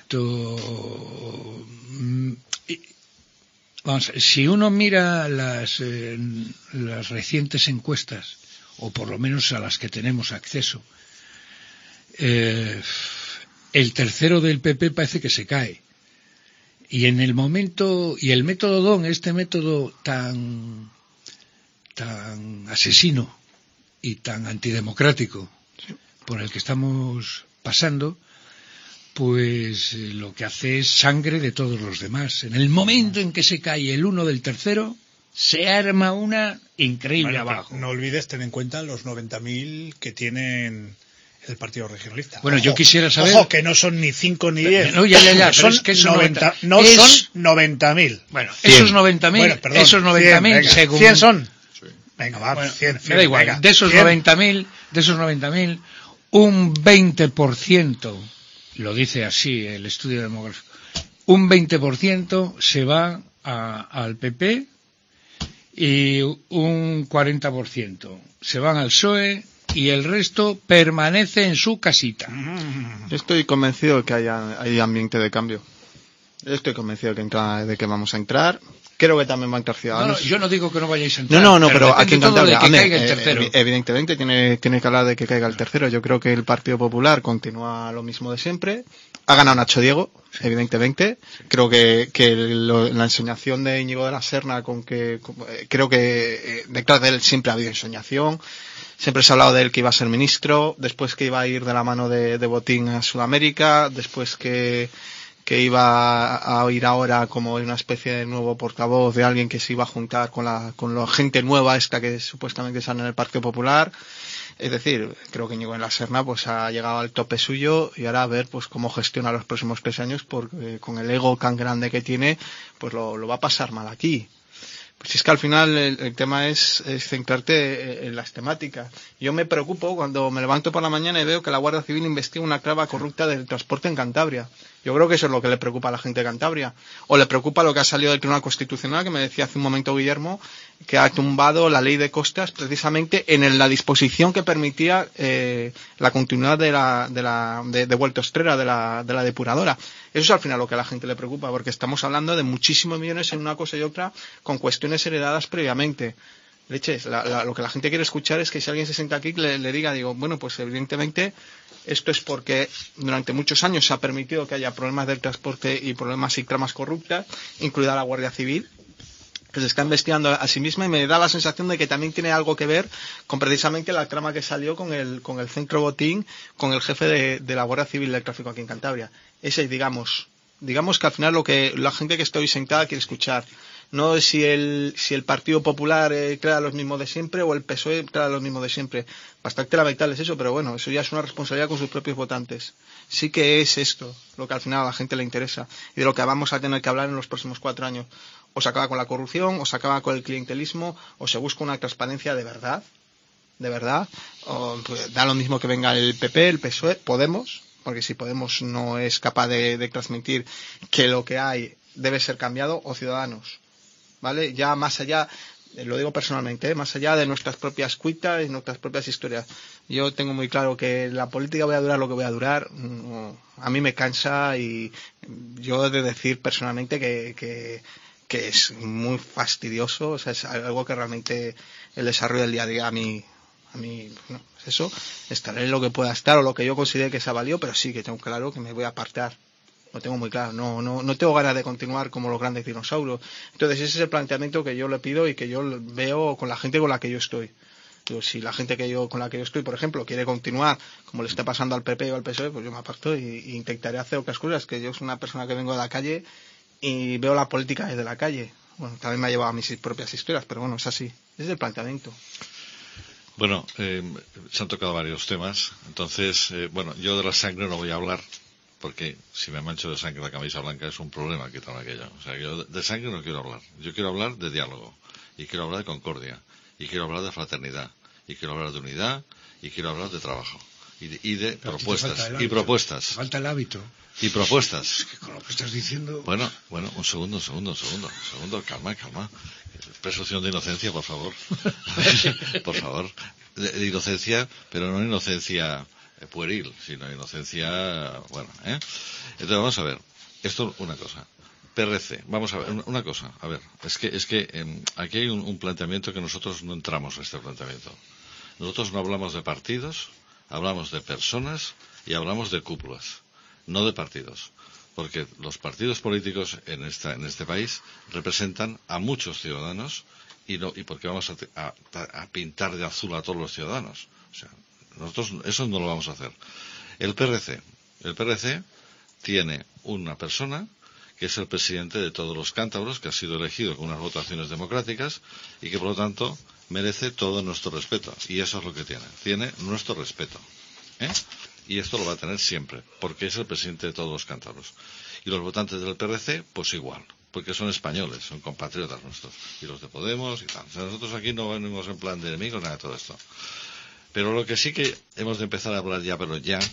Esto. mm, y- Vamos, si uno mira las, eh, las recientes encuestas, o por lo menos a las que tenemos acceso, eh, el tercero del P P parece que se cae. Y en el momento, y el método D O N, este método tan, tan asesino y tan antidemocrático por el que estamos pasando, pues eh, lo que hace es sangre de todos los demás. En el momento en que se cae el uno del tercero, se arma una increíble Bueno, pero abajo. no olvides tener en cuenta los noventa mil que tienen el Partido Regionalista. Bueno, Ojo, yo quisiera saber... Ojo, que no son ni cinco ni diez. No, ya, ya, ya, pero son es que esos noventa, noventa no es- son noventa mil. Bueno, cien. esos noventa mil, Bueno, perdón, esos noventa mil, cien, venga, según... cien son. Sí. Venga, va, Bueno, cien, me cien, da igual, venga, de esos cien. noventa mil, de esos noventa mil, un veinte por ciento, lo dice así el estudio demográfico, un veinte por ciento se va a- al P P y un cuarenta por ciento se van al P S O E y el resto permanece en su casita. Yo estoy convencido de que haya, hay ambiente de cambio. Yo estoy convencido de que, entra, de que vamos a entrar. Creo que también va a entrar No, Ciudadanos. no, yo no digo que no vayáis a No, entrar. no, no, pero, depende aquí en todo de Cantabria, que hombre, caiga el eh, tercero. evi- evidentemente tiene, tiene que hablar de que caiga el tercero. Yo creo que el Partido Popular continúa lo mismo de siempre. Ha ganado Nacho Diego, evidentemente. Creo que, que lo- la ensoñación de Íñigo de la Serna, con que con- eh, creo que eh, detrás de él siempre ha habido ensoñación. Siempre se ha hablado de él que iba a ser ministro, después que iba a ir de la mano de, de Botín a Sudamérica, después que, que iba a ir ahora como una especie de nuevo portavoz de alguien que se iba a juntar con la, con la gente nueva esta que supuestamente sale en el Partido Popular. Es decir, creo que Íñigo de la Serna pues ha llegado al tope suyo y ahora a ver pues cómo gestiona los próximos tres años, porque con el ego tan grande que tiene, pues lo, lo va a pasar mal aquí. Pues es que al final el, el tema es, es centrarte en las temáticas. Yo me preocupo cuando me levanto por la mañana y veo que la Guardia Civil investiga una clava corrupta del transporte en Cantabria. Yo creo que eso es lo que le preocupa a la gente de Cantabria. O le preocupa lo que ha salido del Tribunal Constitucional, que me decía hace un momento Guillermo, que ha tumbado la ley de costas precisamente en la disposición que permitía eh, la continuidad de la de la de, de Vuelta Ostrera, de la, de la depuradora. Eso es al final lo que a la gente le preocupa, porque estamos hablando de muchísimos millones en una cosa y otra con cuestiones heredadas previamente. Leches, la, la, lo que la gente quiere escuchar es que si alguien se sienta aquí le, le diga, digo, bueno, pues evidentemente esto es porque durante muchos años se ha permitido que haya problemas del transporte y problemas y tramas corruptas, incluida la Guardia Civil, que se está investigando a sí misma, y me da la sensación de que también tiene algo que ver con precisamente la trama que salió con el, con el centro Botín, con el jefe de, de la Guardia Civil del Tráfico aquí en Cantabria. Ese, digamos, digamos que al final lo que la gente que está hoy sentada quiere escuchar. No es si el, si el Partido Popular eh, crea los mismos de siempre o el P S O E crea los mismos de siempre. Bastante lamentable es eso, pero bueno, eso ya es una responsabilidad con sus propios votantes. Sí que es esto lo que al final a la gente le interesa y de lo que vamos a tener que hablar en los próximos cuatro años. O se acaba con la corrupción, o se acaba con el clientelismo, o se busca una transparencia de verdad, de verdad. O, pues, da lo mismo que venga el P P, el P S O E, Podemos, porque si Podemos no es capaz de, de transmitir que lo que hay debe ser cambiado, o Ciudadanos. ¿Vale? Ya más allá, eh, lo digo personalmente, ¿eh? Más allá de nuestras propias cuitas y nuestras propias historias. Yo tengo muy claro que la política voy a durar lo que voy a durar. No, a mí me cansa y yo he de decir personalmente que, que, que es muy fastidioso. O sea, es algo que realmente el desarrollo del día a día a mí, a mí, no, es eso. Estaré en lo que pueda estar o lo que yo considere que sea válido, pero sí que tengo claro que me voy a apartar. Lo tengo muy claro, no, no, no tengo ganas de continuar como los grandes dinosaurios. Entonces ese es el planteamiento que yo le pido y que yo veo con la gente con la que yo estoy. Digo, si la gente que yo con la que yo estoy, por ejemplo, quiere continuar como le está pasando al P P o al P S O E, pues yo me aparto y, y intentaré hacer otras cosas, que yo soy una persona que vengo de la calle y veo la política desde la calle. Bueno, también me ha llevado a mis propias historias, pero bueno, es así. Ese es el planteamiento. Bueno, eh, se han tocado varios temas. Entonces, eh, bueno, yo de la sangre no voy a hablar, porque si me mancho de sangre la camisa blanca es un problema que tal aquello. O sea, yo de sangre no quiero hablar. Yo quiero hablar de diálogo, y quiero hablar de concordia, y quiero hablar de fraternidad, y quiero hablar de unidad, y quiero hablar de trabajo. y de, y de Pero propuestas, y hábito, propuestas. Falta el hábito. Y propuestas. Es que con lo que estás diciendo... Bueno, bueno, un segundo, un segundo, un segundo, un segundo, calma, calma. Presunción de inocencia, por favor. Por favor. De, de inocencia, pero no inocencia pueril, sino inocencia, bueno, ¿eh? Entonces vamos a ver, esto una cosa. P R C, vamos a ver, una cosa, a ver, es que, es que eh, aquí hay un, un planteamiento que nosotros no entramos en este planteamiento. Nosotros no hablamos de partidos, hablamos de personas y hablamos de cúpulas, no de partidos. Porque los partidos políticos en esta, en este país representan a muchos ciudadanos y no, y porque vamos a, a, a pintar de azul a todos los ciudadanos. O sea, nosotros eso no lo vamos a hacer. El P R C, el P R C tiene una persona que es el presidente de todos los cántabros, que ha sido elegido con unas votaciones democráticas y que por lo tanto merece todo nuestro respeto. Y eso es lo que tiene. Tiene nuestro respeto. ¿Eh? Y esto lo va a tener siempre, porque es el presidente de todos los cántabros. Y los votantes del P R C, pues igual, porque son españoles, son compatriotas nuestros. Y los de Podemos y tal. O sea, nosotros aquí no venimos en plan de enemigos, nada de todo esto. Pero lo que sí que hemos de empezar a hablar ya, pero ya,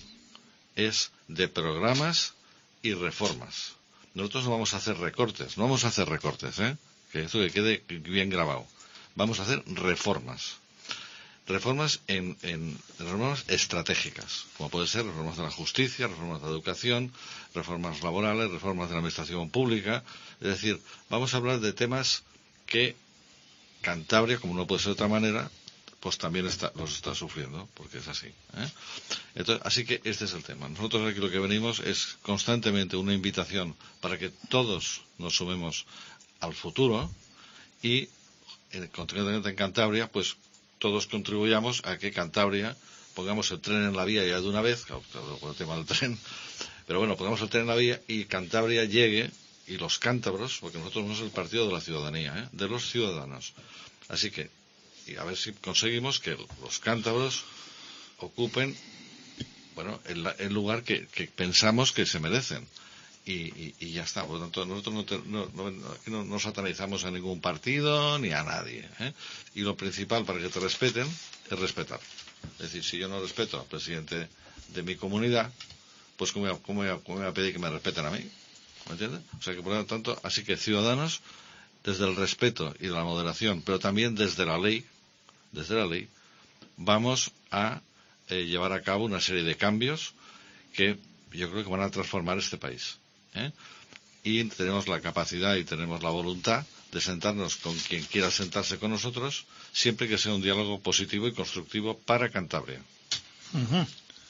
es de programas y reformas. Nosotros no vamos a hacer recortes, no vamos a hacer recortes, ¿eh? Que esto que quede bien grabado. Vamos a hacer reformas. Reformas en, en reformas estratégicas, como puede ser reformas de la justicia, reformas de la educación, reformas laborales, reformas de la administración pública. Es decir, vamos a hablar de temas que Cantabria, como no puede ser de otra manera, pues también está, los está sufriendo, porque es así, ¿eh? Entonces, así que este es el tema. Nosotros aquí lo que venimos es constantemente una invitación para que todos nos sumemos al futuro y, concretamente en Cantabria, pues todos contribuyamos a que Cantabria pongamos el tren en la vía ya de una vez, claro, por el tema del tren, pero bueno, pongamos el tren en la vía y Cantabria llegue, y los cántabros, porque nosotros somos el partido de la ciudadanía, ¿eh? De los ciudadanos. Así que, y a ver si conseguimos que los cántabros ocupen, bueno, el, el lugar que, que pensamos que se merecen. Y, y, y ya está. Por lo tanto, nosotros no, te, no, no, no, no satanizamos a ningún partido ni a nadie, ¿eh? Y lo principal para que te respeten es respetar. Es decir, si yo no respeto al presidente de mi comunidad, pues ¿cómo voy a, cómo voy a, cómo voy a pedir que me respeten a mí? ¿Me entiendes? O sea que por lo tanto, así que ciudadanos, desde el respeto y la moderación, pero también desde la ley, desde la ley, vamos a eh, llevar a cabo una serie de cambios que yo creo que van a transformar este país. ¿Eh? Y tenemos la capacidad y tenemos la voluntad de sentarnos con quien quiera sentarse con nosotros, siempre que sea un diálogo positivo y constructivo para Cantabria. Uh-huh.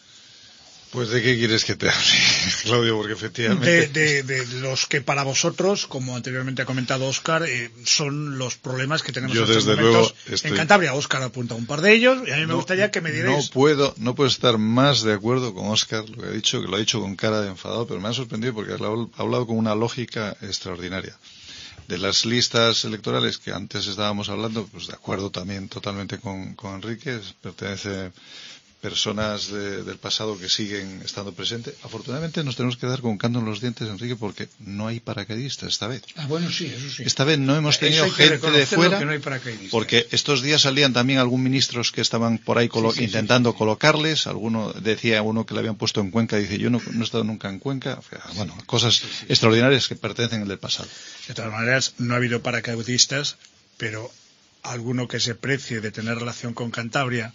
Pues ¿de qué quieres que te hable, Claudio? Porque efectivamente... De, de, de los que para vosotros, como anteriormente ha comentado Óscar, eh, son los problemas que tenemos Yo, en estos desde momentos luego, estoy... en Cantabria. Óscar apunta un par de ellos y a mí me no, gustaría que me dierais... No puedo, no puedo estar más de acuerdo con Óscar, lo que ha dicho, que lo ha dicho con cara de enfadado, pero me ha sorprendido porque ha hablado con una lógica extraordinaria. De las listas electorales que antes estábamos hablando, pues de acuerdo también totalmente con, con Enrique, pertenece... personas de, del pasado que siguen estando presentes. Afortunadamente nos tenemos que dar con canto en los dientes, Enrique, porque no hay paracaidistas esta vez. Ah, bueno, sí, eso sí. Esta vez no hemos tenido gente de fuera, no hay paracaidistas. Porque estos días salían también algunos ministros que estaban por ahí colo- sí, sí, intentando sí, sí, sí. colocarles. Alguno decía uno que le habían puesto en Cuenca, dice yo no, no he estado nunca en Cuenca. O sea, bueno, cosas sí, sí, extraordinarias que pertenecen al del pasado. De todas maneras, no ha habido paracaidistas, pero alguno que se precie de tener relación con Cantabria,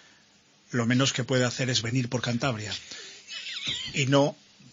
lo menos que puede hacer es venir por Cantabria y no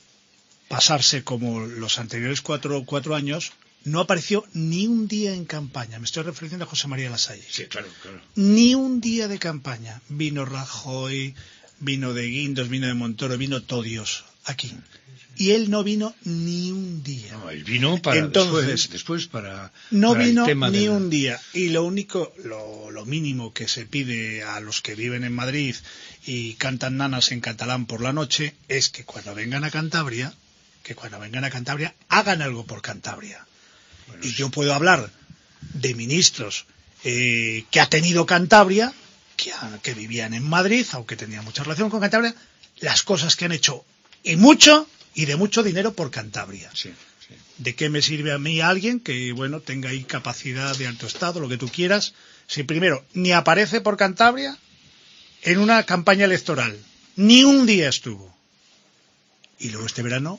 pasarse como los anteriores cuatro, cuatro años. No apareció ni un día en campaña. Me estoy refiriendo a José María Lasalle. Sí, claro, claro. Ni un día de campaña. Vino Rajoy, vino de Guindos, vino de Montoro, vino todo Dios aquí. Y él no vino ni un día. No, él vino para Entonces, después, después para no para vino el tema ni de la... un día. Y lo único, lo, lo mínimo que se pide a los que viven en Madrid y cantan nanas en catalán por la noche es que cuando vengan a Cantabria, que cuando vengan a Cantabria hagan algo por Cantabria. Bueno, y sí. Yo puedo hablar de ministros eh, que ha tenido Cantabria, que, que vivían en Madrid, aunque tenían mucha relación con Cantabria, las cosas que han hecho y mucho y de mucho dinero por Cantabria. Sí, sí. ¿De qué me sirve a mí alguien que, bueno, tenga ahí capacidad de alto estado, lo que tú quieras, si primero ni aparece por Cantabria en una campaña electoral, Ni un día estuvo. Y luego este verano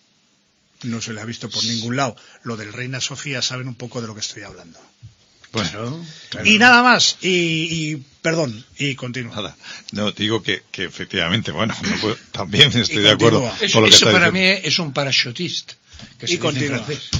no se le ha visto por ningún lado. Lo del Reina Sofía, saben un poco de lo que estoy hablando. Bueno, claro. Y nada más, y, y perdón, y continúa. Nada, no, digo que, que efectivamente, bueno, no puedo, también estoy Y de acuerdo continúa. Eso, con lo que eso está para diciendo. mí es un parachutista. Que se Y dice en continúa. francés.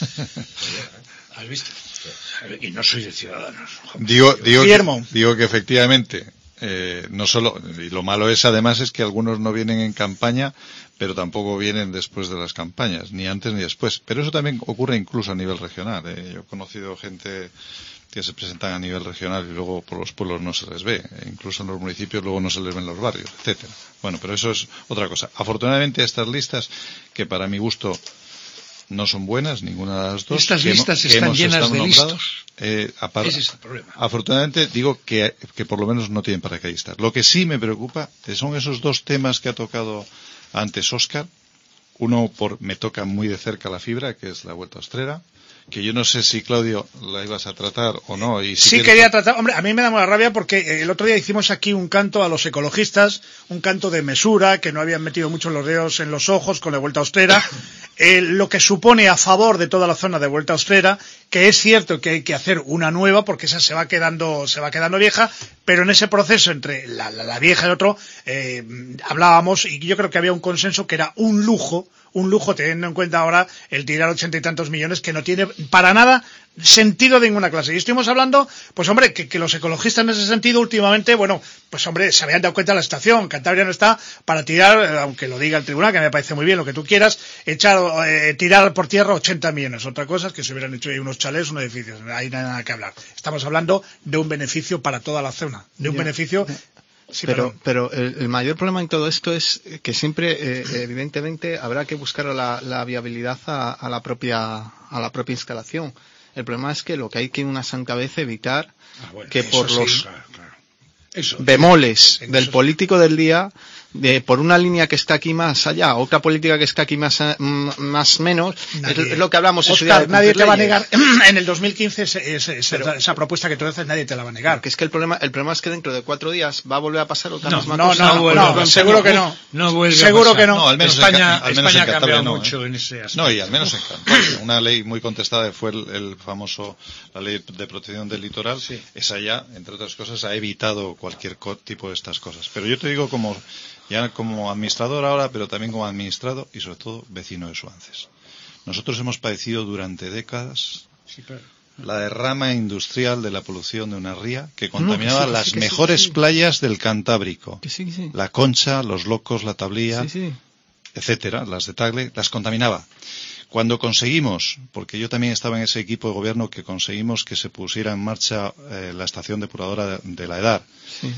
¿Has visto? Y no soy de Ciudadanos. Digo, digo, Guillermo. que, digo que efectivamente, eh, no solo, y lo malo es además es que algunos no vienen en campaña, pero tampoco vienen después de las campañas, ni antes ni después. Pero eso también ocurre incluso a nivel regional. ¿eh? Yo he conocido gente que se presentan a nivel regional y luego por los pueblos no se les ve. E incluso en los municipios luego no se les ven los barrios, etcétera. Bueno, pero eso es otra cosa. Afortunadamente estas listas, que para mi gusto no son buenas, ninguna de las dos. Estas que listas hemos, que están hemos llenas estado de nombrados, listos. Eh, apar- Ese es el problema. Afortunadamente digo que, que por lo menos no tienen paracaidistas. Lo que sí me preocupa son esos dos temas que ha tocado antes Óscar. Uno por, me toca muy de cerca la fibra, que es la Vuelta Austrera, que yo no sé si, Claudio, la ibas a tratar o no. Y si Sí quieres... quería tratar, hombre, a mí me da mucha rabia porque el otro día hicimos aquí un canto a los ecologistas, un canto de mesura, que no habían metido mucho los dedos en los ojos con la Vuelta Austera, eh, lo que supone a favor de toda la zona de Vuelta Austera, que es cierto que hay que hacer una nueva porque esa se va quedando, se va quedando vieja, pero en ese proceso entre la, la, la vieja y el otro, eh, hablábamos y yo creo que había un consenso que era un lujo, un lujo teniendo en cuenta ahora el tirar ochenta y tantos millones que no tiene para nada sentido de ninguna clase. Y estuvimos hablando, pues hombre, que, que los ecologistas en ese sentido últimamente, bueno, pues hombre, se habían dado cuenta de la situación. Cantabria no está para tirar, aunque lo diga el tribunal, que me parece muy bien lo que tú quieras, echar, eh, tirar por tierra ochenta millones. Otra cosa es que se hubieran hecho ahí unos chalés, unos edificios. Ahí no hay nada que hablar. Estamos hablando de un beneficio para toda la zona, de un Ya. beneficio. Sí, pero perdón. pero el, el mayor problema en todo esto es que siempre, eh, evidentemente, habrá que buscar la, la viabilidad a, a la propia a la propia instalación. El problema es que lo que hay que una santa vez evitar Ah, bueno, que eso por sí, los claro, claro. Eso. bemoles En del eso- político del día, de por una línea que está aquí más allá, otra política que está aquí más a- m- más menos, Nadie- es, es lo que hablamos ese día Óscar, de nadie cumplir te va a leyes. negar en el dos mil quince ese- ese- esa, Pero- esa propuesta que tú haces, nadie te la va a negar. Porque es que el problema el problema es que dentro de cuatro días va a volver a pasar otra No, misma no, cosa. no, no, vuelve no, a pasar. seguro que no. No vuelve a Seguro pasar. que no. No, al menos en España, Ca- al menos España en ha cambiado Cantabria no, mucho ¿eh? en ese aspecto. No, y al menos en Cantabria. Una ley muy contestada fue el, el famoso, la ley de protección del litoral. Sí. Esa ya, entre otras cosas, ha evitado cualquier co- tipo de estas cosas. Pero yo te digo como, ya como administrador ahora, pero también como administrado y sobre todo vecino de Suances. Nosotros hemos padecido durante décadas Sí, claro. la derrama industrial de la polución de una ría que contaminaba que sí, que las sí, que sí, mejores que sí. playas del Cantábrico. Que sí, que sí. La Concha, los Locos, la Tablía, Sí, sí. etcétera, las de Tagle, las contaminaba. Cuando conseguimos, porque yo también estaba en ese equipo de gobierno que conseguimos que se pusiera en marcha eh, la estación depuradora de, de la Edar, Sí.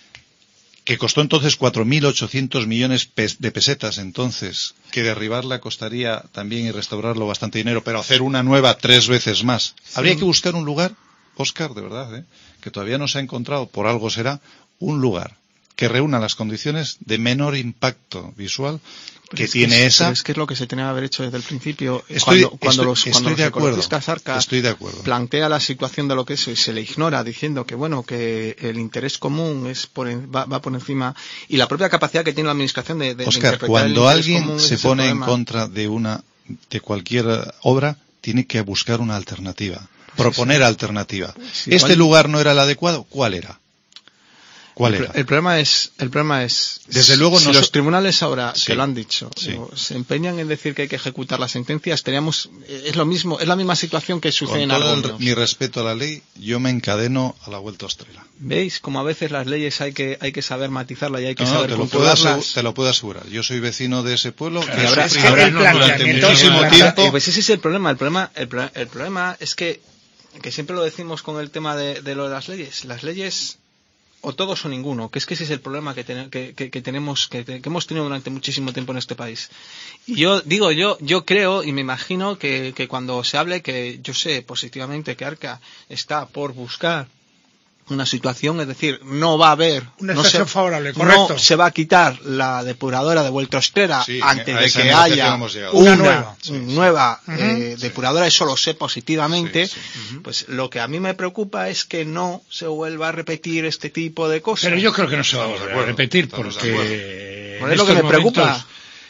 que costó entonces cuatro mil ochocientos millones pes- de pesetas entonces, que derribarla costaría también y restaurarlo bastante dinero, pero hacer una nueva tres veces más. Habría que buscar un lugar, Óscar, de verdad, ¿eh? que todavía no se ha encontrado, por algo será, un lugar que reúna las condiciones de menor impacto visual Pero que es tiene es- esa. pero es que es lo que se tenía que haber hecho desde el principio. Estoy- cuando cuando estoy- los, estoy cuando de los acuerdo. ecologistas Arca Estoy de acuerdo. plantea la situación de lo que es y se le ignora diciendo que bueno que el interés común es por en- va, va por encima y la propia capacidad que tiene la administración de, de, de Oscar, interpretar cuando el interés alguien común, se ese es el pone en problema. contra de una de cualquier eh, obra, tiene que buscar una alternativa, proponer alternativa. Sí, ¿Este ¿cuál? lugar no era el adecuado? ¿Cuál era? ¿Cuál el, era? el problema es el problema es Desde luego si no los so- tribunales ahora Sí, que lo han dicho sí. o se empeñan en decir que hay que ejecutar las sentencias teníamos es lo mismo es la misma situación que sucede Con en todo el- Argonios. mi respeto a la ley, yo me encadeno a la Vuelta Austrera. ¿Veis? Como a veces las leyes hay que hay que saber matizarlas y hay que No, no, saber te, lo puedo controlarlas. asegu- te lo puedo asegurar. Yo soy vecino de ese pueblo que Y ha habrá- sufrido habrá- el durante planteamiento- muchísimo el tiempo. Eh, Pues ese es el problema. El problema, el, pro- el problema es que, que siempre lo decimos con el tema de, de lo de las leyes. Las leyes o todos o ninguno, que es que ese es el problema que, ten- que, que- que tenemos, que, que hemos tenido durante muchísimo tiempo en este país. Y yo digo, yo, yo creo y me imagino que, que cuando se hable, que yo sé positivamente que Arca está por buscar una situación, es decir, no va a haber una no situación se, favorable, correcto. No se va a quitar la depuradora de Vueltrostrera sí, antes de que haya haya una, una nueva, sí, nueva sí. eh, uh-huh. depuradora, eso lo sé positivamente. Sí, sí. Pues lo que a mí me preocupa es que no se vuelva a repetir este tipo de cosas. Pero yo creo que no se va a repetir Estamos porque Bueno, es lo que me momentos, preocupa.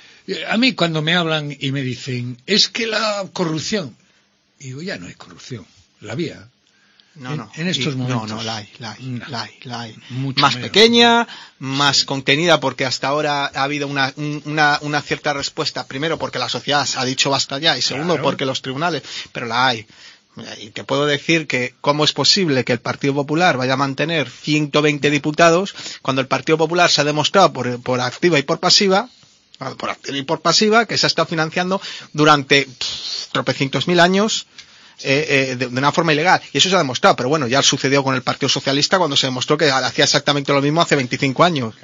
A mí cuando me hablan y me dicen, es que la corrupción, digo, ya no hay corrupción, la había. No, en, no. en estos y, momentos. No, no, la hay, la hay, no. la hay, la hay. Mucho más menos. pequeña, más Sí. contenida, porque hasta ahora ha habido una, una, una cierta respuesta. Primero, porque la sociedad ha dicho basta ya, y segundo, Claro. porque los tribunales. Pero la hay. Y te puedo decir que cómo es posible que el Partido Popular vaya a mantener ciento veinte diputados cuando el Partido Popular se ha demostrado por, por activa y por pasiva, por activa y por pasiva, que se ha estado financiando durante pff, tropecientos mil años. Eh, eh, de, de una forma ilegal, y eso se ha demostrado, pero bueno, ya sucedió con el Partido Socialista cuando se demostró que hacía exactamente lo mismo hace veinticinco años.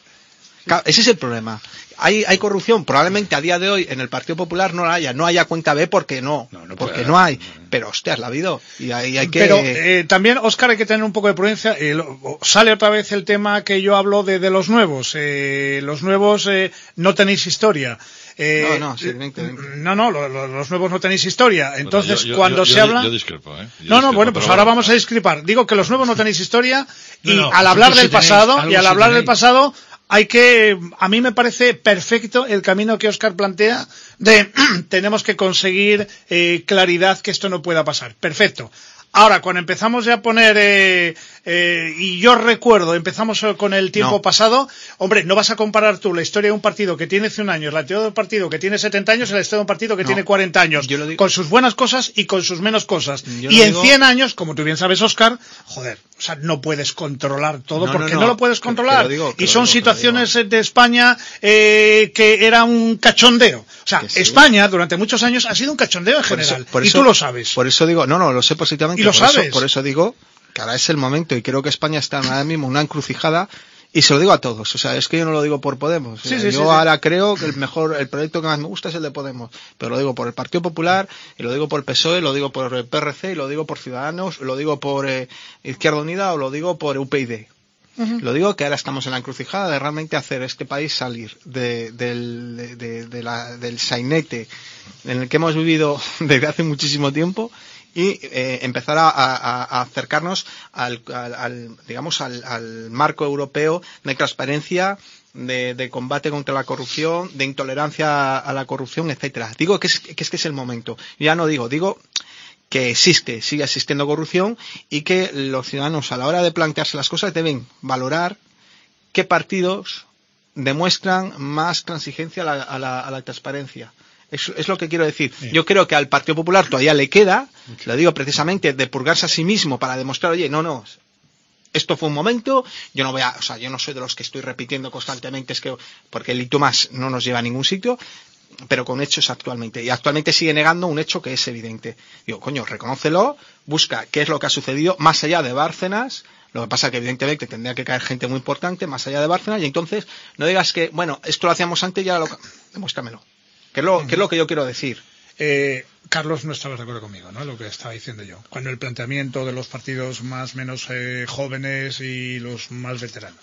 Claro, ese es el problema. Hay, hay corrupción, probablemente a día de hoy en el Partido Popular no la haya, no haya cuenta B porque no, No, no porque puede no hay, haber, no, no. pero hostias, la ha habido, y hay, hay que... Pero eh, también, Óscar, hay que tener un poco de prudencia. Eh, lo, sale otra vez el tema que yo hablo de, de los nuevos. Eh, los nuevos eh, no tenéis historia. Eh, No, no, sí, vente, vente. no, no, lo, lo, los nuevos no tenéis historia. Entonces, Bueno, yo- yo- cuando yo- se yo- habla... Yo discrepo, ¿eh? Yo No, no, discrepo, bueno, pues pero ahora bueno. vamos a discrepar. Digo que los nuevos no tenéis historia y No, no, al hablar algo del sí tenéis, pasado, algo y al sí hablar del tenéis. pasado, hay que, a mí me parece perfecto el camino que Óscar plantea de tenemos que conseguir eh, claridad que esto no pueda pasar. Perfecto. Ahora, cuando empezamos ya a poner, eh, eh, y yo recuerdo, empezamos con el tiempo No. pasado, hombre, no vas a comparar tú la historia de un partido que tiene cien años, la historia de un partido que tiene setenta años y la historia de un partido que No. tiene cuarenta años, Yo lo digo- con sus buenas cosas y con sus menos cosas. Yo Y lo en digo- cien años, como tú bien sabes, Óscar, joder, o sea, no puedes controlar todo No, no, porque no, no, lo puedes que- controlar. que lo digo, que y lo son digo, que lo situaciones de España eh, que era un cachondeo. O sea, Que sí. España durante muchos años ha sido un cachondeo en Por eso- general. por y eso- tú lo sabes. Por eso digo, no, no, lo sé positivamente. Y lo por eso- sabes. por eso digo que ahora es el momento, y creo que España está ahora mismo en una encrucijada, y se lo digo a todos. O sea, es que yo no lo digo por Podemos. O sea, Sí, sí, yo sí, sí. ahora creo que el mejor, el proyecto que más me gusta es el de Podemos. Pero lo digo por el Partido Popular, y lo digo por el P S O E, lo digo por el P R C, y lo digo por Ciudadanos, lo digo por eh, Izquierda Unida, o lo digo por U P y-D. Lo digo que ahora estamos en la encrucijada de realmente hacer este país salir de, del, de, de- de la- del sainete en el que hemos vivido desde hace muchísimo tiempo y eh, empezar a, a- a acercarnos al, al- al, digamos al, al marco europeo de transparencia, de, de combate contra la corrupción, de intolerancia a la corrupción, etcétera. Digo que es que es que es el momento. Ya no digo, digo que existe, sigue existiendo corrupción, y que los ciudadanos a la hora de plantearse las cosas deben valorar qué partidos demuestran más transigencia a la, a la, a la transparencia. Es, es lo que quiero decir. Sí. Yo creo que al Partido Popular todavía le queda, lo digo precisamente, de purgarse a sí mismo para demostrar, oye, no, no, esto fue un momento, yo no voy a, o sea, yo no soy de los que estoy repitiendo constantemente, es que, porque el y tú más no nos lleva a ningún sitio, pero con hechos actualmente. Y actualmente sigue negando un hecho que es evidente. Digo, coño, reconócelo, busca qué es lo que ha sucedido más allá de Bárcenas. Lo que pasa que evidentemente tendría que caer gente muy importante más allá de Bárcenas, y entonces no digas que, bueno, esto lo hacíamos antes y ahora lo... Demuéstramelo. ¿Qué es lo, qué es lo que yo quiero decir? Eh, Carlos no estaba de acuerdo conmigo, ¿no? Lo que estaba diciendo yo. Cuando el planteamiento de los partidos más menos eh, jóvenes y los más veteranos.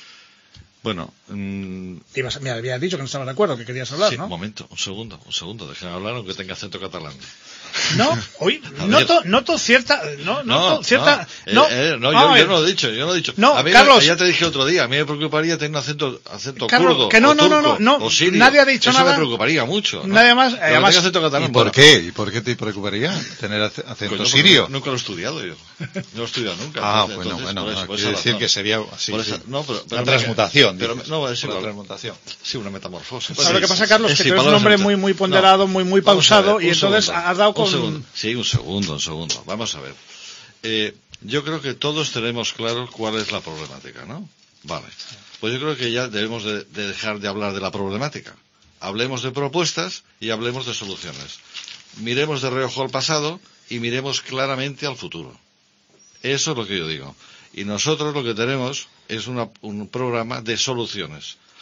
Bueno, mm, Ibas, me habías dicho que no estabas de acuerdo, que querías hablar, sí, ¿no? un momento, un segundo, un segundo, déjenme hablar aunque tenga acento catalán. No, hoy A noto, ver. noto cierta, no, noto cierta, no, no, eh, eh, no, vamos yo, a yo ver. no lo he dicho, yo no lo he dicho. No, a mí, Carlos. ya te dije otro día, a mí me preocuparía tener un acento, acento Carlos, kurdo, que no, o no, no, turco, no, no, o sirio. nadie ha dicho Eso nada. me preocuparía mucho. ¿no? Nadie más, Pero además- que tenga acento catalán, ¿Y por bueno. qué? ¿Y por qué te preocuparía tener ace- acento Coño, porque sirio? Nunca lo he estudiado yo. No lo he estudiado nunca. Ah, Entonces, bueno, bueno, por eso- ah, por quiere esa decir razón. que sería así, Por sí. esa- no, pero, pero Una me- transmutación. Pero, dices. no, es Una igual. transmutación. Sí, una metamorfosis. ¿Sabes lo que pasa, Carlos? Es Que sí, tú eres un palabras hombre muchas. muy, muy ponderado, muy, muy Vamos a ver, pausado, y un entonces segundo, has dado un con... segundo. Sí, un segundo, un segundo. Vamos a ver. Eh, yo creo que todos tenemos claro cuál es la problemática, ¿no? Vale. Pues yo creo que ya debemos de, de dejar de hablar de la problemática. Hablemos de propuestas y hablemos de soluciones. Miremos de reojo al pasado y miremos claramente al futuro. Eso es lo que yo digo. Y nosotros lo que tenemos es una, un programa de soluciones.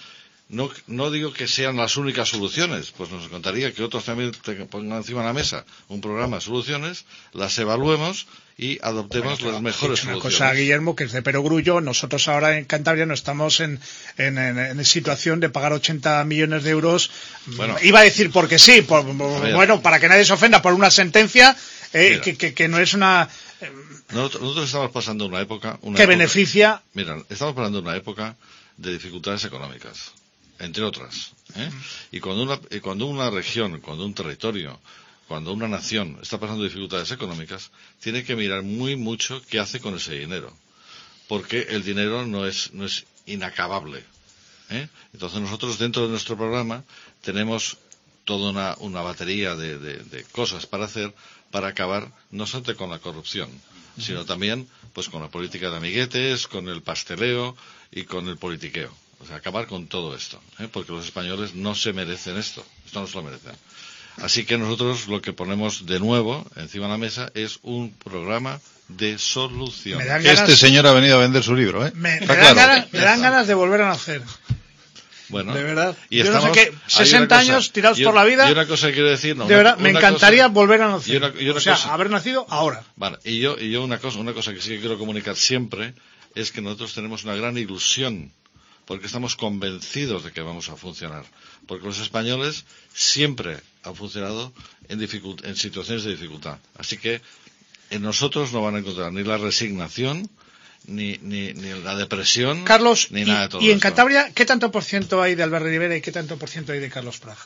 No, no digo que sean las únicas soluciones, pues nos encantaría que otros también te pongan encima de la mesa un programa de soluciones, las evaluemos y adoptemos Bueno, las mejores una soluciones. cosa, Guillermo, que es de perogrullo. Nosotros ahora en Cantabria no estamos en, en, en, en situación de pagar ochenta millones de euros. Bueno, iba a decir porque sí, por, bueno, para que nadie se ofenda, por una sentencia eh, que, que, que no es una... Eh, nosotros, nosotros estamos pasando una época... Una que época, beneficia... Mira, estamos pasando una época de dificultades económicas, entre otras. ¿eh? Y cuando una, y cuando una región, cuando un territorio, cuando una nación está pasando dificultades económicas, tiene que mirar muy mucho qué hace con ese dinero. Porque el dinero no es, no es inacabable. ¿eh? Entonces nosotros dentro de nuestro programa tenemos toda una, una batería de, de, de cosas para hacer para acabar no solamente con la corrupción, uh-huh. sino también pues con la política de amiguetes, con el pasteleo y con el politiqueo. O sea, acabar con todo esto, ¿eh? porque los españoles no se merecen esto, esto no se lo merecen. Así que nosotros lo que ponemos de nuevo encima de la mesa es un programa de solución. Ganas, este señor ha venido a vender su libro, ¿eh? Me, me, dan, claro. ganas, me dan ganas de volver a nacer. Bueno, de verdad. Y Yo estamos, no sé qué, sesenta cosa, años tirados yo, por la vida. Y una cosa que quiero decir, no, de verdad, una, me una encantaría cosa, volver a nacer. Y una, y una o sea, cosa, haber nacido ahora. Vale, y yo, y yo una cosa, una cosa que sí que quiero comunicar siempre es que nosotros tenemos una gran ilusión, porque estamos convencidos de que vamos a funcionar. Porque los españoles siempre han funcionado en, dificult, en situaciones de dificultad. Así que en nosotros no van a encontrar ni la resignación, ni, ni, ni la depresión, Carlos, ni y, nada de todo y en esto. Cantabria, ¿qué tanto por ciento hay de Albert Rivera y qué tanto por ciento hay de Carlos Praga?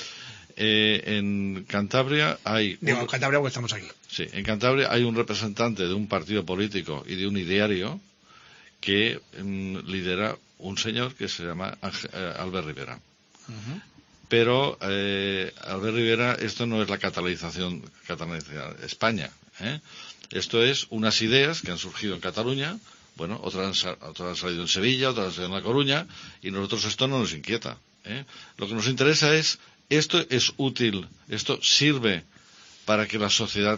Eh, en Cantabria hay... Digo, un, en Cantabria porque estamos aquí. Sí, en Cantabria hay un representante de un partido político y de un ideario que mm, lidera un señor que se llama Ángel, eh, Albert Rivera. Uh-huh. Pero eh, Albert Rivera, esto no es la catalanización, catalanización de España. ¿eh? Esto es unas ideas que han surgido en Cataluña, bueno, otras, otras han salido en Sevilla, otras han salido en La Coruña, y nosotros esto no nos inquieta. ¿eh? Lo que nos interesa es, esto es útil, esto sirve para que la sociedad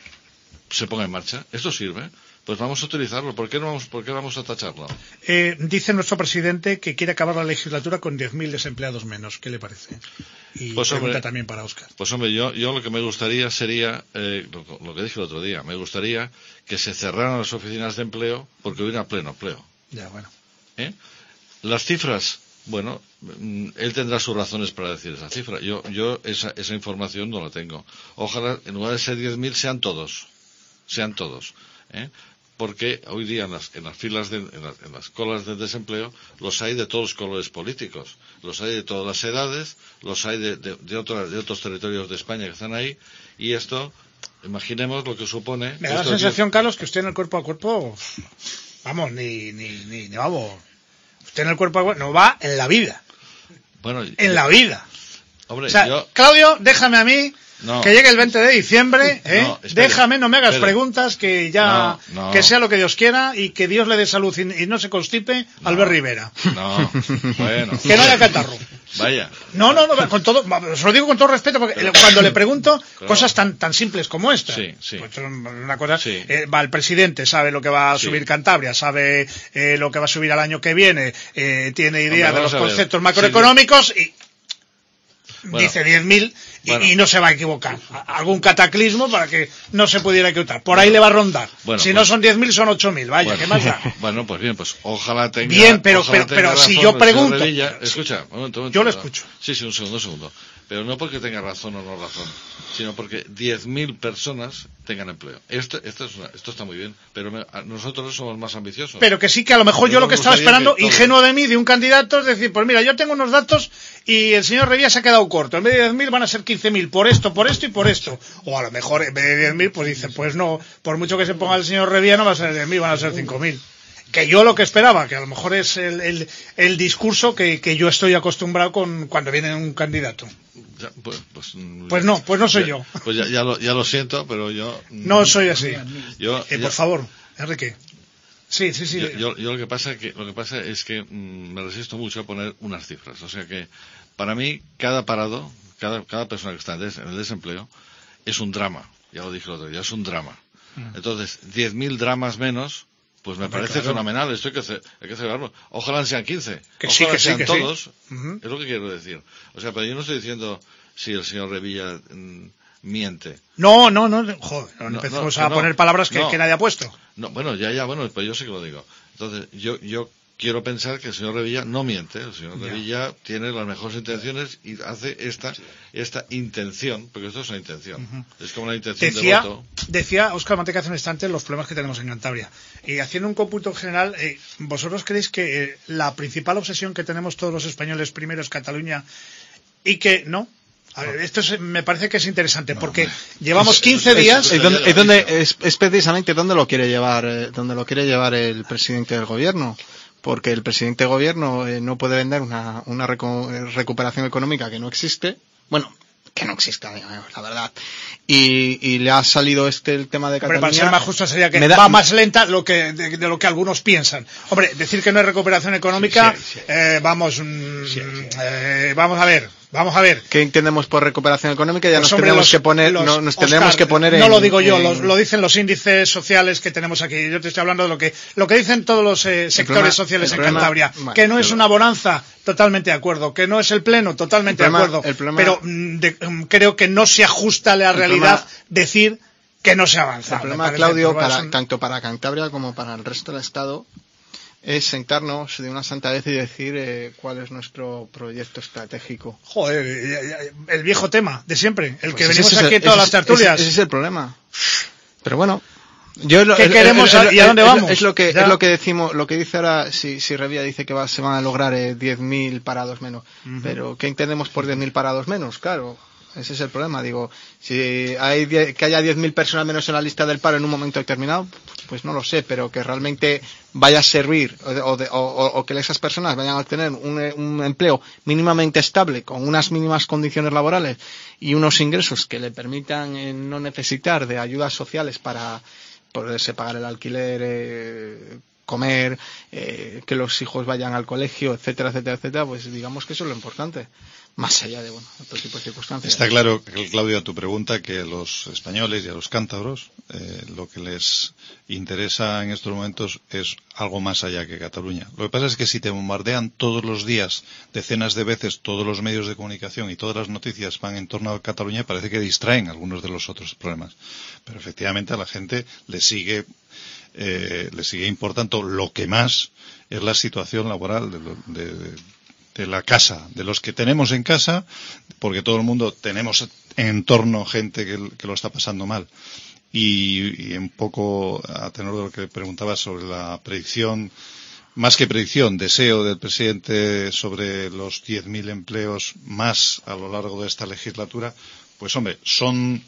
se ponga en marcha, esto sirve. Pues vamos a utilizarlo. ¿Por qué, no vamos, por qué vamos a tacharlo? Eh, dice nuestro presidente que quiere acabar la legislatura con diez mil desempleados menos. ¿Qué le parece? Y pues, pregunta hombre, también para Óscar. Pues hombre, yo, yo lo que me gustaría sería, eh, lo, lo que dije el otro día, me gustaría que se cerraran las oficinas de empleo porque hubiera pleno empleo. Ya, bueno. ¿Eh? Las cifras, bueno, él tendrá sus razones para decir esa cifra. Yo, yo esa, esa información no la tengo. Ojalá, en lugar de ser diez mil, sean todos. Sean todos. ¿eh? Porque hoy día en las, en las filas, de, en, las, en las colas de desempleo, los hay de todos los colores políticos, los hay de todas las edades, los hay de, de, de, otras, de otros territorios de España que están ahí, y esto, imaginemos lo que supone... Me da la sensación, Carlos, que usted en el cuerpo a cuerpo, vamos, ni, ni, ni, ni vamos, usted en el cuerpo a cuerpo no va en la vida, bueno, en yo, la vida. Hombre, o sea, yo... Claudio, déjame a mí... No. Que llegue el veinte de diciembre, ¿eh? No, espere, déjame, no me hagas espere. preguntas, que ya, no, no. que sea lo que Dios quiera y que Dios le dé salud y, y no se constipe no, Albert Rivera. No, bueno. Que no haya catarro. Vaya. No, no, no, con todo, se lo digo con todo respeto, porque pero, cuando le pregunto pero, cosas tan tan simples como esta, sí, sí. Pues una cosa, sí. eh, va el presidente, sabe lo que va a subir sí. Cantabria, sabe eh, lo que va a subir al año que viene, eh, tiene idea Hombre, de los conceptos macroeconómicos sí, y bueno, dice diez mil y, bueno. y no se va a equivocar. Algún cataclismo para que no se pudiera equivocar. Por ahí le va a rondar. Bueno, si pues, no son diez mil, son ocho mil. Vaya, bueno, ¿qué más da? Bueno, pues bien, pues ojalá tenga. Bien, pero, pero, pero, pero si yo pregunto. Revilla, escucha, un momento, un momento, yo lo escucho. Sí, sí, un segundo, un segundo. Pero no porque tenga razón o no razón, sino porque diez mil personas tengan empleo. Esto, esto, es una, esto está muy bien, pero me, nosotros somos más ambiciosos. Pero que sí, que a lo mejor yo lo que estaba esperando, ingenuo de mí, de un candidato, es decir, pues mira, yo tengo unos datos y el señor Revilla se ha quedado corto. En vez de diez mil van a ser quince mil, por esto, por esto y por esto. O a lo mejor en vez de diez mil, pues dice, pues no, por mucho que se ponga el señor Revilla no va a ser diez mil, van a ser cinco mil. Que yo lo que esperaba, que a lo mejor es el, el, el discurso que, que yo estoy acostumbrado con cuando viene un candidato. Ya, pues, pues, pues no, pues no soy ya, yo. Pues ya, ya, lo, ya lo siento, pero yo... No soy así. Yo, eh, yo, por favor, Enrique. Sí, sí, sí. Yo, yo, yo lo que pasa que lo que pasa es que mmm, me resisto mucho a poner unas cifras. O sea que para mí cada parado, cada, cada persona que está en el desempleo es un drama. Ya lo dije el otro día, es un drama. Uh-huh. Entonces, diez mil dramas menos, pues me Hombre, parece claro. fenomenal, esto hay que, ce- hay que celebrarlo. Ojalá sean quince, Que sí, ojalá que sí, sean que sí. todos, Ujú. es lo que quiero decir. O sea, pero yo no estoy diciendo si el señor Revilla mm, miente. No, no, no, joder, no, No, empecemos no, a que poner no. palabras que, No. que nadie ha puesto. No, bueno, ya, ya, bueno, pues yo sí que lo digo. Entonces, yo, yo quiero pensar que el señor Revilla no miente. El señor Ya. Revilla tiene las mejores intenciones y hace esta, esta intención, porque esto es una intención. Ujú. Es como la intención Decía, de voto. decía Óscar Manteca hace un instante los problemas que tenemos en Cantabria. Y haciendo un cómputo general, eh, ¿vosotros creéis que eh, la principal obsesión que tenemos todos los españoles primero es Cataluña y que no? A ver, esto es- me parece que es interesante porque llevamos quince días. Es donde, es, donde- es- es precisamente donde lo quiere llevar, eh, donde lo quiere llevar el presidente del gobierno, porque el presidente del gobierno eh, no puede vender una, una reco- eh, recuperación económica que no existe, bueno, que no exista, digamos, la verdad, y, y le ha salido este el tema de Hombre, Cataluña. para ser más justo sería que Me da- va más lenta lo que, de, de lo que algunos piensan. Hombre, decir que no hay recuperación económica, Sí, sí, sí. eh, vamos, mm, Sí, sí. eh, vamos a ver, vamos a ver. ¿Qué entendemos por recuperación económica? Ya Pues, nos hombre, tendremos los- que poner, los- no, nos Óscar, tendremos que poner en, no lo digo yo, en- lo, lo dicen los índices sociales que tenemos aquí. Yo te estoy hablando de lo que lo que dicen todos los eh, sectores problema- sociales el en problema- Cantabria. bueno, que no es pero- una bonanza, totalmente de acuerdo. Que no es el pleno, totalmente El problema- de acuerdo. el problema- Pero mm, de- mm, creo que no se ajusta a la El realidad problema- decir que no se avanza. El problema, Me parece, Claudio, pero para, son- tanto para Cantabria como para el resto del Estado, es sentarnos de una santa vez y decir eh, cuál es nuestro proyecto estratégico. Joder, eh, eh, el viejo tema de siempre, el que Pues venimos ese es aquí el- en todas ese- las tertulias. Ese, ese es el problema. Pero bueno, yo lo- ¿Qué el- queremos el- el- y a dónde es lo- vamos? Es lo que Ya. es lo que decimos, lo que dice ahora, si, si Revilla dice que va, se van a lograr eh, diez mil parados menos. Ujú. Pero ¿qué entendemos por diez mil parados menos? Claro. Ese es el problema, digo, si hay die- que haya diez mil personas menos en la lista del paro en un momento determinado, pues no lo sé, pero que realmente vaya a servir o, de- o, de- o- o- o que esas personas vayan a tener un, eh, un empleo mínimamente estable, con unas mínimas condiciones laborales y unos ingresos que le permitan eh, no necesitar de ayudas sociales para poderse pagar el alquiler, eh, comer, eh, que los hijos vayan al colegio, etcétera, etcétera, etcétera, pues digamos que eso es lo importante. Más allá de, bueno, otro tipo de circunstancias. Está claro, Claudio, a tu pregunta, que a los españoles y a los cántabros eh, lo que les interesa en estos momentos es algo más allá que Cataluña. Lo que pasa es que si te bombardean todos los días, decenas de veces, todos los medios de comunicación y todas las noticias van en torno a Cataluña, parece que distraen algunos de los otros problemas. Pero efectivamente a la gente le sigue, eh, le sigue importando lo que más es la situación laboral de, lo- de, de de la casa, de los que tenemos en casa, porque todo el mundo tenemos en torno gente que, que lo está pasando mal. Y, y un poco a tenor de lo que preguntabas sobre la predicción, más que predicción, deseo del presidente sobre los diez mil empleos más a lo largo de esta legislatura, pues hombre, son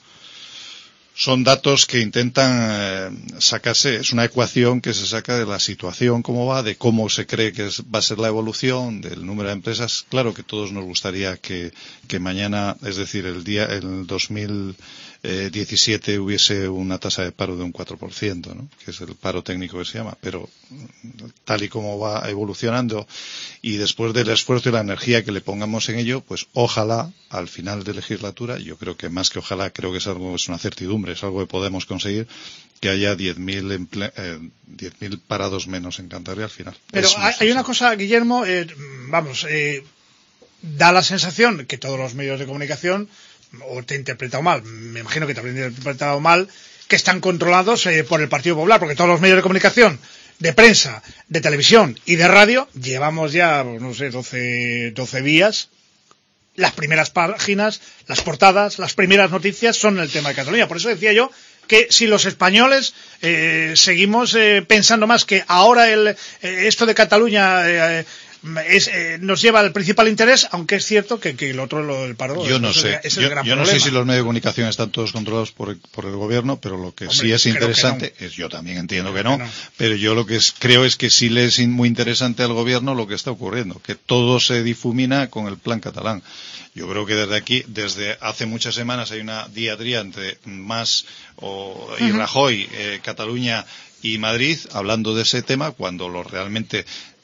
son datos que intentan eh, sacarse, es una ecuación que se saca de la situación, cómo va, de cómo se cree que es, va a ser la evolución, del número de empresas. Claro que todos nos gustaría que, que mañana, es decir, el día, el dos mil diecisiete hubiese una tasa de paro de un cuatro por ciento, ¿no? Que es el paro técnico que se llama, pero tal y como va evolucionando y después del esfuerzo y la energía que le pongamos en ello, pues ojalá al final de legislatura, yo creo que más que ojalá, creo que es algo, es una certidumbre, es algo que podemos conseguir, que haya diez mil emple- eh, diez mil parados menos en Cantabria al final. Pero Es hay, nuestra hay una sensación. cosa, Guillermo, eh, vamos, eh, da la sensación que todos los medios de comunicación, o te he interpretado mal, me imagino que te habré interpretado mal, que están controlados eh, por el Partido Popular, porque todos los medios de comunicación, de prensa, de televisión y de radio, llevamos ya, no sé, doce, doce días, las primeras páginas, las portadas, las primeras noticias son el tema de Cataluña. Por eso decía yo que si los españoles eh, seguimos eh, pensando más que ahora el, eh, esto de Cataluña eh, es, eh, nos lleva al principal interés, aunque es cierto que, que el otro, lo del paro, Yo no es el- sé, es el yo, gran yo no problema. sé si los medios de comunicación están todos controlados por el, por el gobierno, pero lo que Hombre, sí es creo que interesante, no. es yo también entiendo que Creo no, que no. pero yo lo que es- creo es que sí le es in- muy interesante al gobierno lo que está ocurriendo, que todo se difumina con el plan catalán. Yo creo que desde aquí, desde hace muchas semanas hay una diadría entre Mas o, y Rajoy, eh, Cataluña y Madrid, hablando de ese tema, cuando lo realmente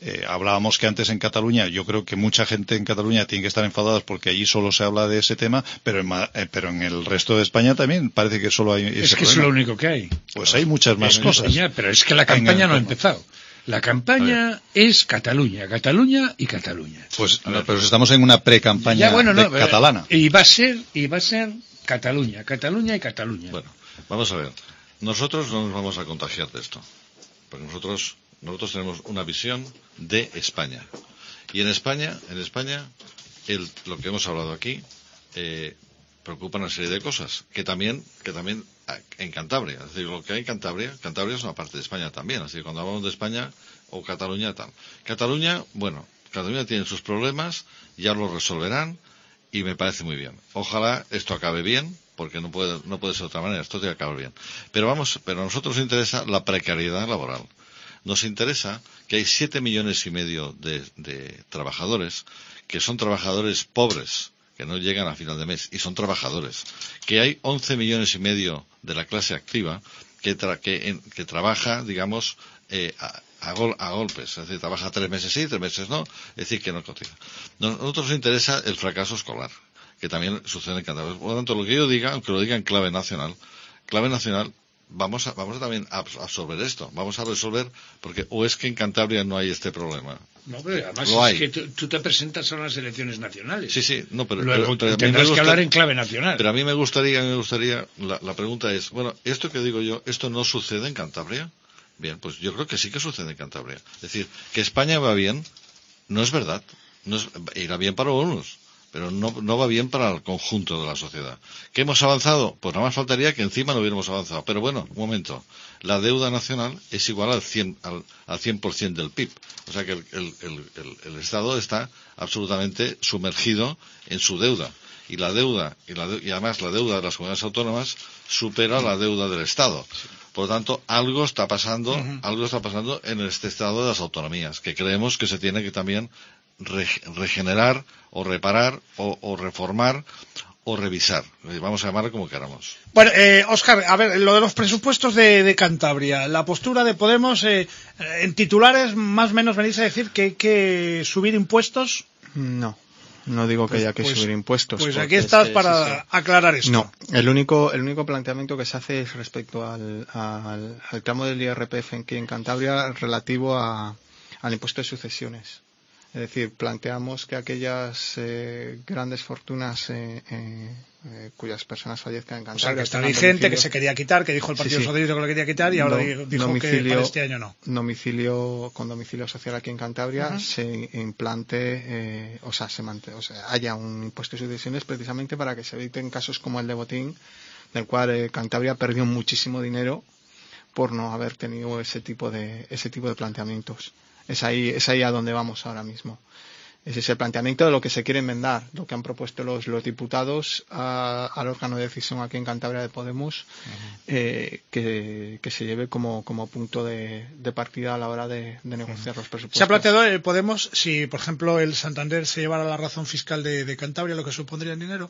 Eh, hablábamos que antes en Cataluña, yo creo que mucha gente en Cataluña tiene que estar enfadados porque allí solo se habla de ese tema, pero en, eh, pero en el resto de España también parece que solo hay ese Es que problema. es lo único que hay. Pues hay muchas más En cosas. España, pero es que la campaña no ha empezado. La campaña es Cataluña, Cataluña y Cataluña. Pues, no, pero estamos en una pre-campaña Ya, bueno, no, de catalana. Y va a ser, y va a ser Cataluña, Cataluña y Cataluña. Bueno, vamos a ver. Nosotros no nos vamos a contagiar de esto. Porque nosotros, nosotros tenemos una visión de España. Y en España, en España, el, lo que hemos hablado aquí, eh, preocupa una serie de cosas. Que también, que también en Cantabria. Es decir, lo que hay en Cantabria, Cantabria es una parte de España también. Así que cuando hablamos de España o Cataluña, tal. Cataluña, bueno, Cataluña tiene sus problemas, ya los resolverán y me parece muy bien. Ojalá esto acabe bien, porque no puede, no puede ser de otra manera, esto tiene que acabar bien. Pero vamos, pero a nosotros nos interesa la precariedad laboral. Nos interesa que hay siete millones y medio de, de trabajadores que son trabajadores pobres, que no llegan a final de mes, y son trabajadores. Que hay once millones y medio de la clase activa que, tra que, en, que trabaja, digamos, eh, a, a, gol a golpes. Es decir, trabaja tres meses sí, tres meses no, es decir, que no cotiza. A nosotros nos interesa el fracaso escolar, que también sucede en Cantabria. Por lo tanto, lo que yo diga, aunque lo diga en clave nacional, clave nacional, vamos a, vamos a también a absorber esto, vamos a resolver, porque o es que en Cantabria no hay este problema. No, pero además Lo es hay. que tú, tú te presentas a las elecciones nacionales. Sí, sí, no, pero, Luego pero, pero tendrás gusta, que hablar en clave nacional. Pero a mí me gustaría, me gustaría, la, la pregunta es, bueno, esto que digo yo, ¿esto no sucede en Cantabria? Bien, pues yo creo que sí que sucede en Cantabria. Es decir, que España va bien, no es verdad. No es, irá bien para unos, pero no, no va bien para el conjunto de la sociedad. ¿Qué hemos avanzado? Pues nada más faltaría que encima no hubiéramos avanzado. Pero bueno, un momento. La deuda nacional es igual al cien, al, al cien por ciento del P I B. O sea que el, el, el, el, el Estado está absolutamente sumergido en su deuda. Y la deuda, y, la, y además la deuda de las comunidades autónomas supera la deuda del Estado. Por lo tanto, algo está pasando, uh-huh. algo está pasando en este estado de las autonomías, que creemos que se tiene que también re, regenerar o reparar o, o reformar o revisar. Vamos a llamarlo como queramos. Bueno, eh, Óscar, a ver, lo de los presupuestos de, de Cantabria, la postura de Podemos, eh, en titulares más o menos venís a decir que hay que subir impuestos. No. No digo que pues, haya que pues, subir impuestos. Pues aquí estás es, para sí, sí. aclarar esto. No, el único, el único planteamiento que se hace es respecto al, al, al tramo del I R P F aquí en Cantabria relativo a, al impuesto de sucesiones. Es decir, planteamos que aquellas eh, grandes fortunas eh, eh, eh, cuyas personas fallezcan en Cantabria... O sea, que está vigente, que se quería quitar, que dijo el Partido sí, sí. Socialista que lo quería quitar y ahora no, dijo que para este año no. Domicilio, con domicilio social aquí en Cantabria uh-huh. se implante, eh, o sea, se mante, o sea, haya un impuesto de sucesiones precisamente para que se eviten casos como el de Botín, del cual eh, Cantabria perdió muchísimo dinero por no haber tenido ese tipo de, ese tipo de planteamientos. Es ahí, es ahí a donde vamos ahora mismo. Ese es el planteamiento de lo que se quiere enmendar, lo que han propuesto los, los diputados a, al órgano de decisión aquí en Cantabria de Podemos, uh-huh. eh, que, que se lleve como, como punto de, de partida a la hora de, de negociar uh-huh. los presupuestos. ¿Se ha planteado el Podemos si, por ejemplo, el Santander se llevara la razón fiscal de, de Cantabria, lo que supondría en dinero?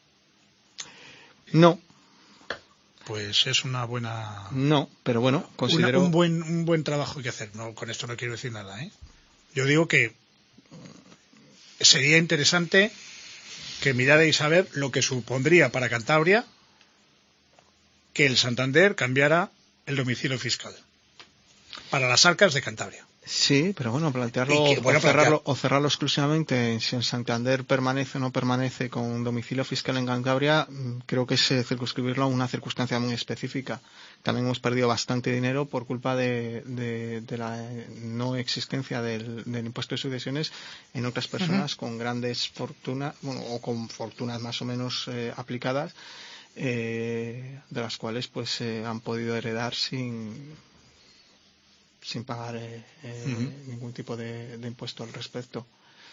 No. Pues es una buena... No, pero bueno, considero... Una, un, buen, un buen trabajo hay que hacer. No, con esto no quiero decir nada, ¿eh? Yo digo que sería interesante que mirarais a ver lo que supondría para Cantabria que el Santander cambiara el domicilio fiscal para las arcas de Cantabria. Sí, pero bueno, plantearlo, que, bueno, o, cerrarlo, plantear... o cerrarlo exclusivamente si el Santander permanece o no permanece con un domicilio fiscal en Cantabria, creo que es circunscribirlo a una circunstancia muy específica. También hemos perdido bastante dinero por culpa de, de, de la no existencia del, del impuesto de sucesiones en otras personas uh-huh. con grandes fortunas, bueno, o con fortunas más o menos eh, aplicadas, eh, de las cuales pues eh, han podido heredar sin... sin pagar eh, eh, uh-huh. ningún tipo de, de impuesto al respecto.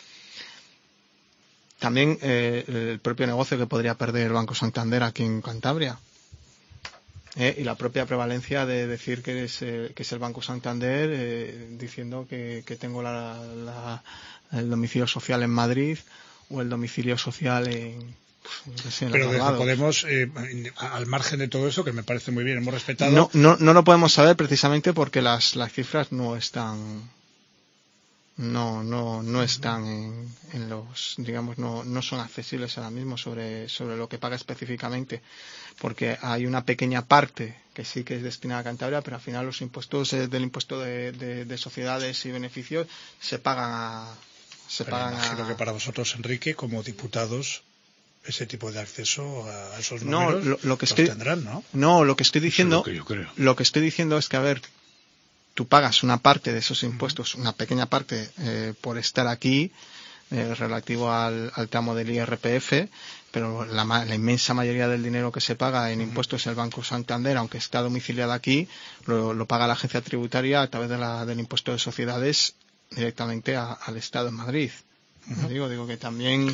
También eh, el propio negocio que podría perder el Banco Santander aquí en Cantabria. Eh, y la propia prevalencia de decir que es, eh, que es el Banco Santander, eh, diciendo que, que tengo la, la, el domicilio social en Madrid o el domicilio social en... Pero desde Podemos, eh, al margen de todo eso, que me parece muy bien, hemos respetado... No, no, no lo podemos saber precisamente porque las, las cifras no están no no no están en, en los, digamos, no no son accesibles ahora mismo sobre sobre lo que paga específicamente, porque hay una pequeña parte que sí que es destinada a Cantabria, pero al final los impuestos eh, del impuesto de, de, de sociedades y beneficios se pagan a se pero pagan imagino a... que para vosotros, Enrique, como diputados, ese tipo de acceso a esos no, números lo, lo que los estoy, tendrán, ¿no? No, lo que estoy diciendo, Eso es lo que yo creo. lo que estoy diciendo es que, a ver, tú pagas una parte de esos impuestos, una pequeña parte, eh, por estar aquí, eh, relativo al, al tramo del I R P F, pero la, la inmensa mayoría del dinero que se paga en impuestos en el Banco Santander, aunque está domiciliado aquí, lo, lo paga la agencia tributaria a través de la, del impuesto de sociedades directamente a, al Estado en Madrid. Uh-huh. Digo, digo que también...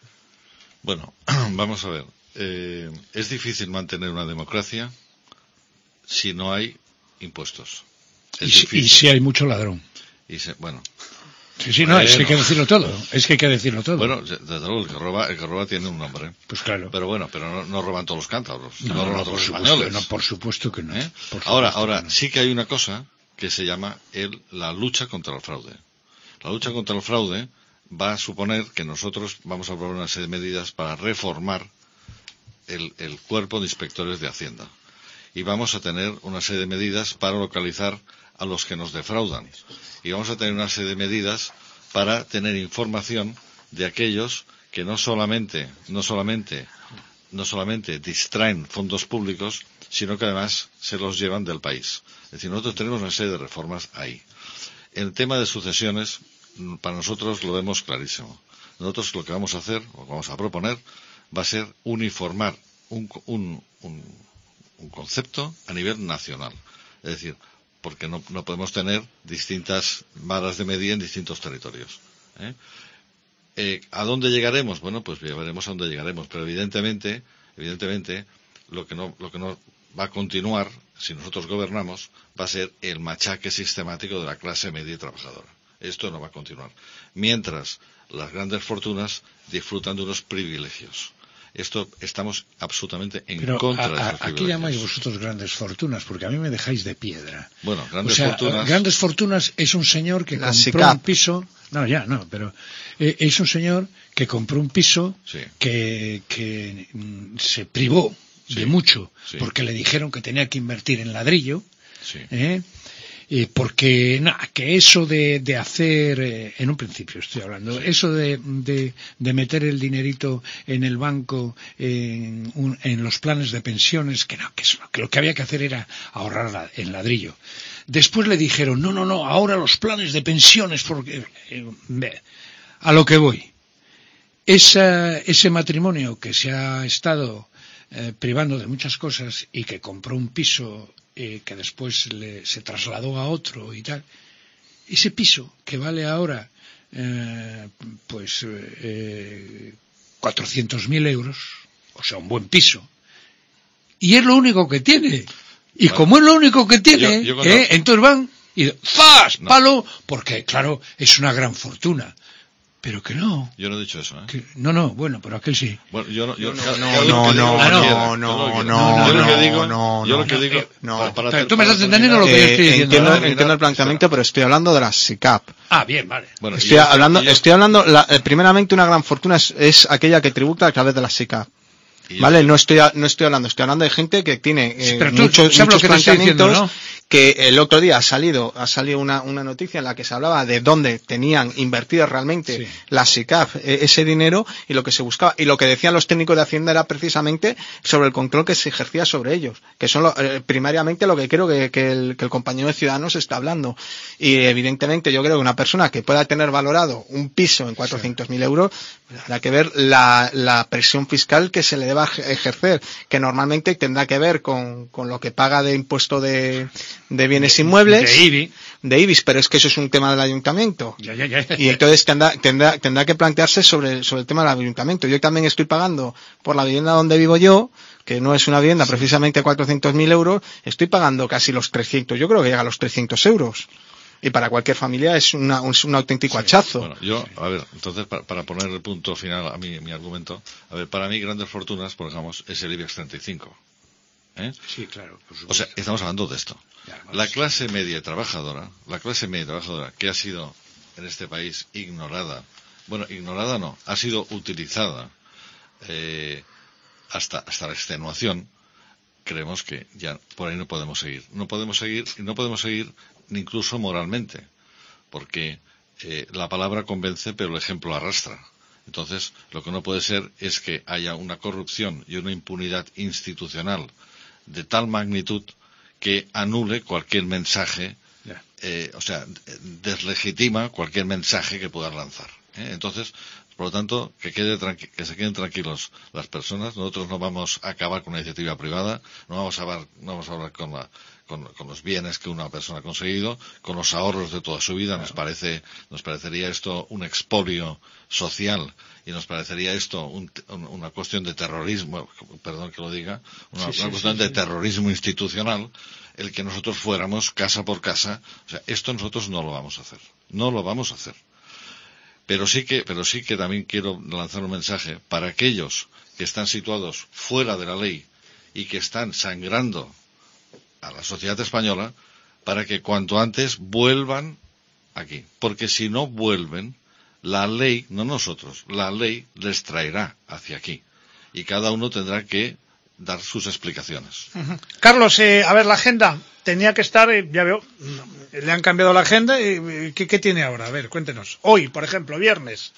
Bueno, vamos a ver. Eh, es difícil mantener una democracia si no hay impuestos. Y si, y si hay mucho ladrón. Y se, bueno. Sí, sí, no, bueno, es que hay que decirlo todo. Es que hay que decirlo todo. Bueno, desde luego, el que roba, el que roba tiene un nombre. Pues claro. Pero bueno, pero no, no roban todos los cántabros. No, no, no roban no, todos los por españoles. No, por supuesto que no. ¿Eh? Por ahora, supuesto ahora que no. Sí que hay una cosa que se llama el, la lucha contra el fraude. La lucha contra el fraude va a suponer que nosotros vamos a proponer una serie de medidas para reformar el, el cuerpo de inspectores de Hacienda. Y vamos a tener una serie de medidas para localizar a los que nos defraudan. Y vamos a tener una serie de medidas para tener información de aquellos que no solamente, no solamente, no solamente distraen fondos públicos, sino que además se los llevan del país. Es decir, nosotros tenemos una serie de reformas ahí. El tema de sucesiones, para nosotros lo vemos clarísimo. Nosotros lo que vamos a hacer, o vamos a proponer, va a ser uniformar un, un, un, un concepto a nivel nacional. Es decir, porque no, no podemos tener distintas varas de medida en distintos territorios. ¿eh? Eh, ¿A dónde llegaremos? Bueno, pues ya veremos a dónde llegaremos, pero evidentemente, evidentemente, lo que no, lo que no va a continuar, si nosotros gobernamos, va a ser el machaque sistemático de la clase media y trabajadora. Esto no va a continuar. Mientras las grandes fortunas disfrutan de unos privilegios. Esto estamos absolutamente en Pero contra a, de esos a, privilegios. ¿a qué llamáis vosotros grandes fortunas? Porque a mí me dejáis de piedra. Bueno, grandes o sea, fortunas. Grandes fortunas es un señor que La compró SICAP. un piso. No, ya, no, pero eh, es un señor que compró un piso Sí. que, que mm, se privó Sí. de mucho Sí. porque le dijeron que tenía que invertir en ladrillo. Sí. ¿eh? Y porque nada, que eso de, de hacer, eh, en un principio estoy hablando, Sí. eso de, de, de meter el dinerito en el banco, en, un, en los planes de pensiones, que no, que, eso, que lo que había que hacer era ahorrar la, en ladrillo. Después le dijeron, no, no, no, ahora los planes de pensiones, porque eh, ve, a lo que voy. Esa, ese matrimonio que se ha estado eh, privando de muchas cosas y que compró un piso eh, que después le, se trasladó a otro y tal, ese piso que vale ahora eh, pues eh, cuatrocientos mil euros, o sea, un buen piso, y es lo único que tiene. Y Vale. Como es lo único que tiene, Yo- yo cuando- ¿eh? entonces van y ¡zas! No. Palo, porque claro, es una gran fortuna. Pero que no. Yo no he dicho eso, ¿eh? Que, no, no, bueno, pero aquel sí. Bueno, yo no, yo, No, cada- no, cada uno no, que diga no, lo que no, quiera, no, cada uno no, que- no, yo lo que no, digo, no, yo lo no, que digo, eh, no. para- para- Tú me para estás entendiendo lo que yo terminar- estoy Eh, diciendo, entiendo, ¿no? entiendo el planteamiento, pero estoy hablando de la SICAP. Ah, bien, vale. Bueno, y Estoy yo- hablando, y yo- estoy hablando, la, eh, primeramente una gran fortuna es, es aquella que tributa a través de la SICAP. y yo- Vale, no estoy, a- no eestoy hablando, estoy hablando de gente que tiene eh, Sí, pero tú muchos, sabes lo muchos que te estoy diciendo, planteamientos ¿no? que el otro día ha salido, ha salido una, una noticia en la que se hablaba de dónde tenían invertido realmente Sí. la SICAP eh, ese dinero y lo que se buscaba. Y lo que decían los técnicos de Hacienda era precisamente sobre el control que se ejercía sobre ellos, que son lo, eh, primariamente lo que creo que, que, el, que el compañero de Ciudadanos está hablando. Y evidentemente yo creo que una persona que pueda tener valorado un piso en cuatrocientos mil euros, pues habrá que ver la, la presión fiscal que se le deba ejercer, que normalmente tendrá que ver con, con lo que paga de impuesto de, de bienes inmuebles, De I B I. de I B I S, pero es que eso es un tema del ayuntamiento. Ya, ya, ya. Y entonces tendrá, tendrá, tendrá que plantearse sobre, sobre el tema del ayuntamiento. Yo también estoy pagando por la vivienda donde vivo yo, que no es una vivienda precisamente cuatrocientos mil euros, estoy pagando casi los trescientos, yo creo que llega a los trescientos euros. Y para cualquier familia es, una, es un auténtico hachazo. Bueno, yo, a ver, entonces, para, para poner el punto final a mi, mi argumento, a ver, para mí grandes fortunas, por ejemplo, es el IBEX treinta y cinco. ¿eh? Sí, claro. Por O supuesto. sea, estamos hablando de esto. Ya, vamos. La clase media trabajadora, la clase media trabajadora que ha sido en este país ignorada, bueno, ignorada no, ha sido utilizada eh, hasta, hasta la extenuación, creemos que ya por ahí no podemos seguir. No podemos seguir, y no podemos seguir ni incluso moralmente, porque eh, la palabra convence, pero el ejemplo arrastra. Entonces, lo que no puede ser es que haya una corrupción y una impunidad institucional de tal magnitud que anule cualquier mensaje, eh, o sea, deslegitima cualquier mensaje que puedan lanzar, ¿eh? Entonces, por lo tanto, que, quede tranqui- que se queden tranquilos las personas. Nosotros no vamos a acabar con una iniciativa privada, no vamos a hablar, no vamos a hablar con, la, con, con los bienes que una persona ha conseguido, con los ahorros de toda su vida. Nos parece, nos parecería esto un expolio social y nos parecería esto un, un, una cuestión de terrorismo, perdón que lo diga, una, Sí, sí, una cuestión sí, de sí. terrorismo institucional, el que nosotros fuéramos casa por casa. O sea, esto nosotros no lo vamos a hacer, no lo vamos a hacer. Pero sí que, pero sí que también quiero lanzar un mensaje para aquellos que están situados fuera de la ley y que están sangrando a la sociedad española, para que cuanto antes vuelvan aquí. Porque si no vuelven, la ley, no nosotros, la ley les traerá hacia aquí. Y cada uno tendrá que dar sus explicaciones. Uh-huh. Carlos, eh, a ver, la agenda tenía que estar, eh, ya veo, le han cambiado la agenda. Eh, ¿qué, ¿Qué tiene ahora? A ver, cuéntenos. Hoy, por ejemplo, viernes.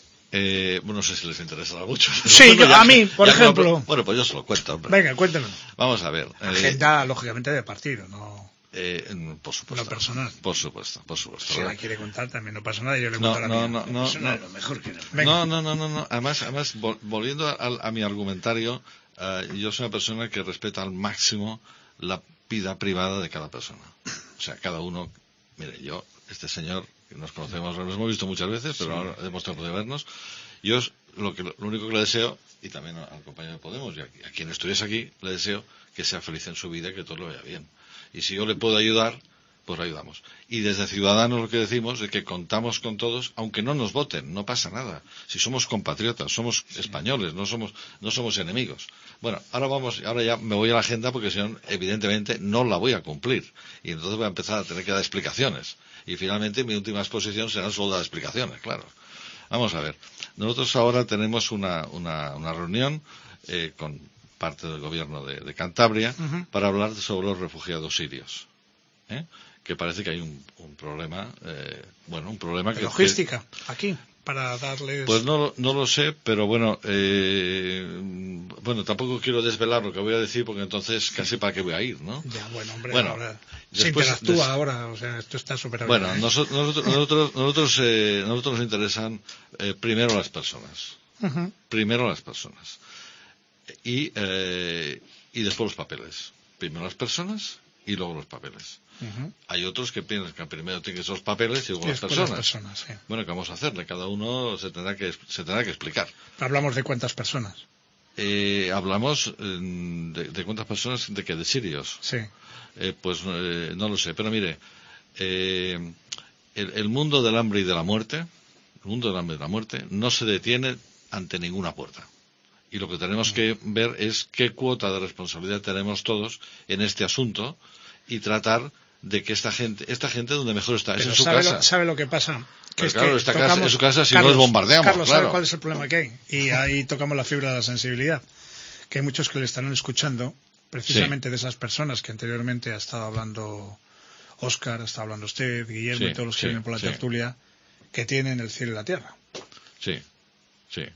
Eh, bueno, no sé si les interesará mucho. Sí, bueno, ya, a mí, por ya, ejemplo. Bueno, bueno, pues yo se lo cuento, hombre. Venga, cuéntenos. Vamos a ver. Eh, Agenda, lógicamente, de partido, no eh, por supuesto. una personal. Por supuesto, por supuesto. Si la quiere contar, también no pasa nada. Yo le No, cuento la no, mía. no, no, Personal, no. lo mejor que no. No, no, no, no, no. Además, además vol- volviendo a, a mi argumentario, uh, yo soy una persona que respeta al máximo la vida privada de cada persona. O sea, cada uno, mire, yo, este señor, que nos conocemos, nos hemos visto muchas veces, pero ahora hemos tenido de vernos. Yo lo, que, lo único que le deseo, y también al compañero de Podemos, y a, a quien estuviese aquí, le deseo que sea feliz en su vida y que todo lo vaya bien. Y si yo le puedo ayudar, pues le ayudamos. Y desde Ciudadanos lo que decimos es que contamos con todos, aunque no nos voten, no pasa nada. Si somos compatriotas, somos españoles, no somos, no somos enemigos. Bueno, ahora vamos, ahora ya me voy a la agenda porque si no, evidentemente no la voy a cumplir. Y entonces voy a empezar a tener que dar explicaciones. Y finalmente mi última exposición será solo dar explicaciones, claro. Vamos a ver. Nosotros ahora tenemos una, una, una reunión eh, con parte del gobierno de, de Cantabria uh-huh. para hablar sobre los refugiados sirios. ¿Eh? Que parece que hay un, un problema, eh, bueno, un problema de que... logística, que, aquí, para darles... Pues no, no lo sé, pero bueno, eh, bueno, tampoco quiero desvelar lo que voy a decir porque entonces casi para qué voy a ir, ¿no? Ya, bueno, hombre, bueno, ahora después, se interactúa des... ahora, o sea, esto está súper... Bueno, ¿eh? nosotros, nosotros, nosotros, nosotros, eh, nosotros nos interesan eh, primero las personas, uh-huh. primero las personas, y, eh, y después los papeles. Primero las personas y luego los papeles. Uh-huh. Hay otros que piensan que primero tienen que ser los papeles y luego y las personas. Las personas sí. Bueno, ¿qué vamos a hacerle? Cada uno se tendrá que, se tendrá que explicar. ¿Hablamos de cuántas personas? Eh, hablamos eh, de, de cuántas personas, de que de sirios. Sí. Eh, pues eh, no lo sé, pero mire, eh, el, el mundo del hambre y de la muerte, el mundo del hambre y de la muerte, no se detiene ante ninguna puerta. Y lo que tenemos uh-huh. que ver es qué cuota de responsabilidad tenemos todos en este asunto y tratar de que esta gente, esta gente donde mejor está, es en su sabe casa. Lo, ¿Sabe lo que pasa? Que es claro, que esta tocamos, casa, en su casa si Carlos, no les bombardeamos, Carlos, claro. ¿sabe cuál es el problema que hay? Y ahí tocamos la fibra de la sensibilidad. Que hay muchos que le estarán escuchando, precisamente sí. de esas personas que anteriormente ha estado hablando Óscar, ha estado hablando usted, Guillermo sí, y todos los que sí, vienen por la sí. tertulia, que tienen el cielo y la tierra. Sí, sí,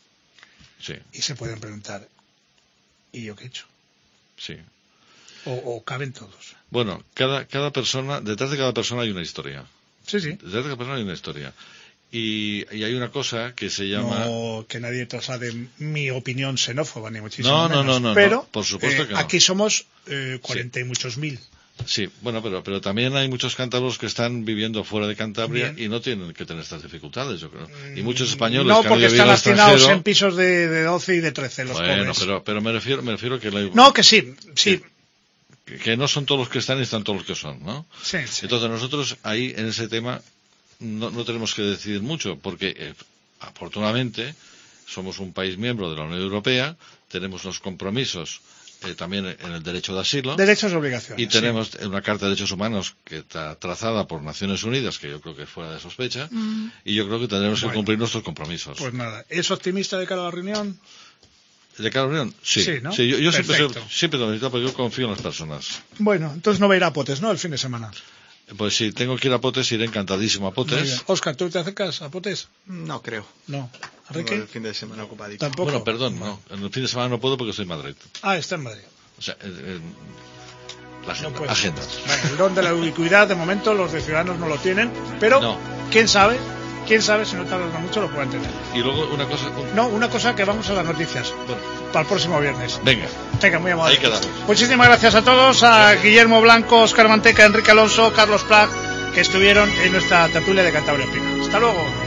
sí. Y se pueden preguntar, ¿y yo qué he hecho? Sí. O, o caben todos. Bueno, cada, cada persona, detrás de cada persona hay una historia. Sí, sí. Detrás de cada persona hay una historia. Y, y hay una cosa que se llama... No que nadie traslade mi opinión xenófoba, ni muchísimo no, menos. No, no, no, pero, no, por supuesto eh, que no. Aquí somos eh, cuarenta sí. y muchos mil. Sí, bueno, pero, pero también hay muchos cántabros que están viviendo fuera de Cantabria Bien. y no tienen que tener estas dificultades, yo creo. Y muchos españoles no, que porque han vivido están hacinados en pisos de, de doce y de trece, los bueno, pobres. pero, pero me refiero, me refiero que... La... No, que sí, sí. Que, que no son todos los que están y están todos los que son, ¿no? Sí, sí. Entonces nosotros ahí, en ese tema, no, no tenemos que decidir mucho, porque eh, afortunadamente somos un país miembro de la Unión Europea, tenemos unos compromisos eh, también en el derecho de asilo. Derechos y obligaciones. Y tenemos sí. una Carta de Derechos Humanos que está trazada por Naciones Unidas, que yo creo que es fuera de sospecha, mm. y yo creo que tendremos bueno, que cumplir nuestros compromisos. Pues nada, ¿es optimista de cara a la reunión? ¿De cara a la reunión? Sí. Sí, ¿no? sí yo, yo siempre, siempre lo necesito porque yo confío en las personas. Bueno, entonces no va a ir a Potes, ¿no? El fin de semana. Pues si tengo que ir a Potes, iré encantadísimo a Potes. Óscar, ¿tú te acercas a Potes? No creo. No. ¿Enrique? El fin de semana ocupadito. ¿Tampoco? Bueno, perdón, no. En el fin de semana no puedo porque estoy en Madrid. Ah, está en Madrid. O sea, eh, eh, la agenda. No agenda. Bueno, el don de la ubicuidad, de momento, los de Ciudadanos no lo tienen, pero no. ¿Quién sabe? ¿Quién sabe si no tardan mucho lo pueden tener? Y luego una cosa... Un... No, una cosa que vamos a las noticias. Bueno. Para el próximo viernes. Venga. Venga, muy amable. Ahí quedamos. Muchísimas gracias a todos, a gracias. Guillermo Blanco, Óscar Manteca, Enrique Alonso, Carlos Prat, que estuvieron en nuestra tertulia de Cantabria Opina. Hasta luego.